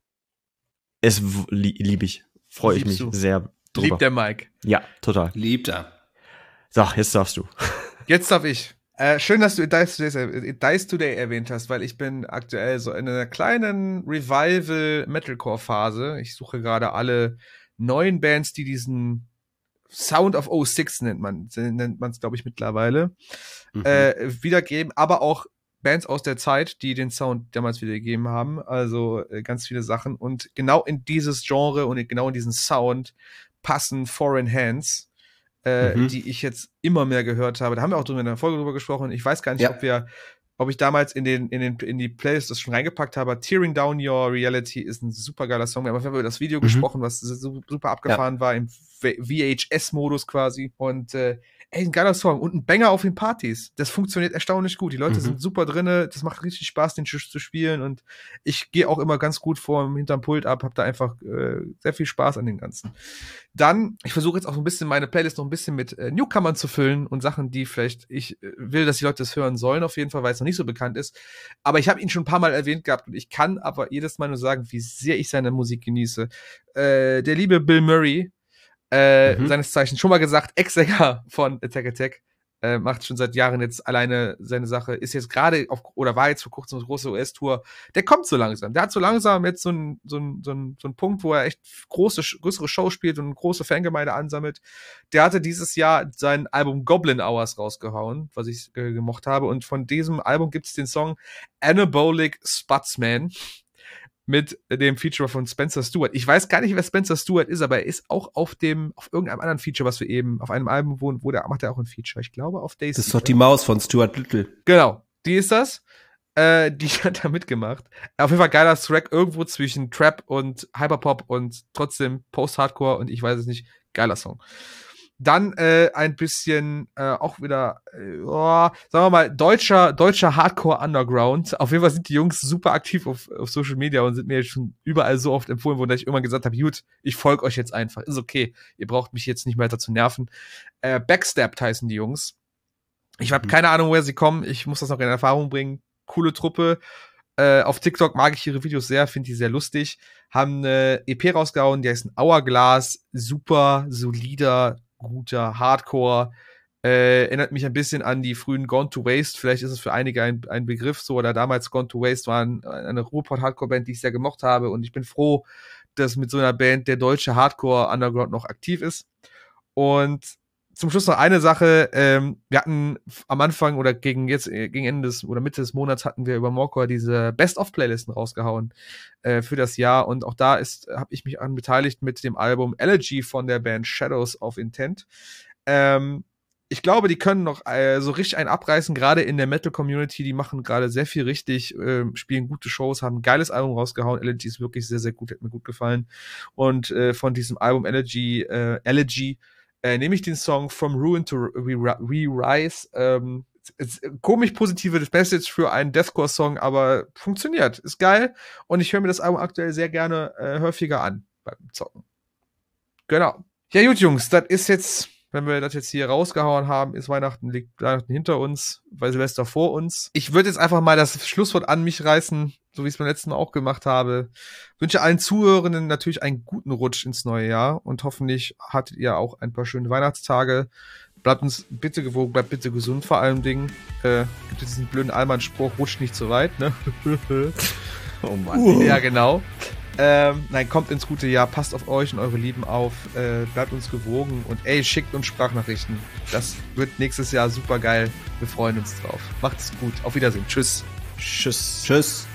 Es li- liebe ich. Freue ich mich du? sehr drüber. Liebt der Mike. Ja, total. Liebt er. So, jetzt darfst du. Jetzt darf ich. Äh, schön, dass du It Dies, Today, It Dies Today erwähnt hast, weil ich bin aktuell so in einer kleinen Revival-Metalcore-Phase. Ich suche gerade alle neuen Bands, die diesen Sound of oh six nennt man nennt man es, glaube ich, mittlerweile, mhm. äh, wiedergeben, aber auch Bands aus der Zeit, die den Sound damals wiedergegeben haben. Also äh, ganz viele Sachen. Und genau in dieses Genre und genau in diesen Sound passen Foreign Hands, Äh, mhm. die ich jetzt immer mehr gehört habe. Da haben wir auch drüber in der Folge drüber gesprochen. Ich weiß gar nicht, ja. ob wir, ob ich damals in den, in den, in die Playlist das schon reingepackt habe. Tearing Down Your Reality ist ein super geiler Song. Wir haben über das Video mhm. gesprochen, was super abgefahren ja. war, im V H S-Modus quasi. Und, äh, ey, ein geiler Song und ein Banger auf den Partys. Das funktioniert erstaunlich gut. Die Leute mhm. sind super drinne. Das macht richtig Spaß, den Schiff zu spielen. Und ich gehe auch immer ganz gut vor hinterm Pult ab. Hab da einfach äh, sehr viel Spaß an dem Ganzen. Dann, ich versuche jetzt auch so ein bisschen meine Playlist noch ein bisschen mit äh, Newcomern zu füllen und Sachen, die vielleicht, ich äh, will, dass die Leute das hören sollen, auf jeden Fall, weil es noch nicht so bekannt ist. Aber ich habe ihn schon ein paar Mal erwähnt gehabt und ich kann aber jedes Mal nur sagen, wie sehr ich seine Musik genieße. Äh, der liebe Bill Murray, Äh, mhm. seines Zeichens schon mal gesagt, Ex-Sänger von Attack Attack, äh, macht schon seit Jahren jetzt alleine seine Sache, ist jetzt gerade auf, oder war jetzt vor kurzem eine große U S-Tour, der kommt so langsam, der hat so langsam jetzt so einen so einen, so einen, so einen Punkt, wo er echt große, größere Shows spielt und eine große Fangemeinde ansammelt. Der hatte dieses Jahr sein Album Goblin Hours rausgehauen, was ich äh, gemocht habe, und von diesem Album gibt es den Song Anabolic Sputsman mit dem Feature von Spencer Stewart. Ich weiß gar nicht, wer Spencer Stewart ist, aber er ist auch auf dem, auf irgendeinem anderen Feature, was wir eben, auf einem Album, wo, wo der macht er auch ein Feature. Ich glaube auf Daisy. Das ist doch die Maus von Stuart Little. Genau, die ist das. Äh, die hat da mitgemacht. Auf jeden Fall geiler Track, irgendwo zwischen Trap und Hyperpop und trotzdem Post-Hardcore und ich weiß es nicht, geiler Song. Dann äh, ein bisschen äh, auch wieder, äh, oh, sagen wir mal, deutscher deutscher Hardcore-Underground. Auf jeden Fall sind die Jungs super aktiv auf, auf Social Media und sind mir schon überall so oft empfohlen worden, dass ich irgendwann gesagt habe, gut, ich folge euch jetzt einfach. Ist okay, ihr braucht mich jetzt nicht weiter zu nerven. Äh, Backstabbed heißen die Jungs. Ich habe mhm. keine Ahnung, woher sie kommen. Ich muss das noch in Erfahrung bringen. Coole Truppe. Äh, auf TikTok mag ich ihre Videos sehr, finde die sehr lustig. Haben eine E P rausgehauen, die heißt ein Hourglass. Super solider, guter Hardcore, äh, erinnert mich ein bisschen an die frühen Gone to Waste, vielleicht ist es für einige ein, ein Begriff so, oder damals Gone to Waste waren eine Ruhrpott-Hardcore-Band, die ich sehr gemocht habe, und ich bin froh, dass mit so einer Band der deutsche Hardcore-Underground noch aktiv ist. Und zum Schluss noch eine Sache, ähm, wir hatten am Anfang oder gegen jetzt, gegen Ende des oder Mitte des Monats hatten wir über Morecore diese Best-of-Playlisten rausgehauen äh, für das Jahr, und auch da ist, habe ich mich an beteiligt mit dem Album Elegy von der Band Shadows of Intent. Ähm, ich glaube, die können noch äh, so richtig einen abreißen, gerade in der Metal-Community, die machen gerade sehr viel richtig, äh, spielen gute Shows, haben ein geiles Album rausgehauen. Elegy ist wirklich sehr, sehr gut, hat mir gut gefallen. Und äh, von diesem Album Elegy, äh, Elegy, Äh, nehme ich den Song From Ruin to Re-Rise. Ähm, komisch positive Message für einen Deathcore-Song, aber funktioniert. Ist geil. Und ich höre mir das Album aktuell sehr gerne äh, häufiger an beim Zocken. Genau. Ja, gut, Jungs, das ist jetzt, wenn wir das jetzt hier rausgehauen haben, ist Weihnachten, liegt Weihnachten hinter uns, weil Silvester vor uns. Ich würde jetzt einfach mal das Schlusswort an mich reißen, so wie ich es beim letzten Mal auch gemacht habe. Wünsche allen Zuhörenden natürlich einen guten Rutsch ins neue Jahr und hoffentlich hattet ihr auch ein paar schöne Weihnachtstage. Bleibt uns bitte gewogen, bleibt bitte gesund vor allem Dingen. Äh, gibt es diesen blöden Allmann-Spruch, rutscht nicht so weit, ne? Oh Mann. Uh. Ja, genau. Ähm, nein, kommt ins gute Jahr, passt auf euch und eure Lieben auf, äh, bleibt uns gewogen und ey, schickt uns Sprachnachrichten. Das wird nächstes Jahr super geil. Wir freuen uns drauf. Macht's gut. Auf Wiedersehen. Tschüss. Tschüss. Tschüss.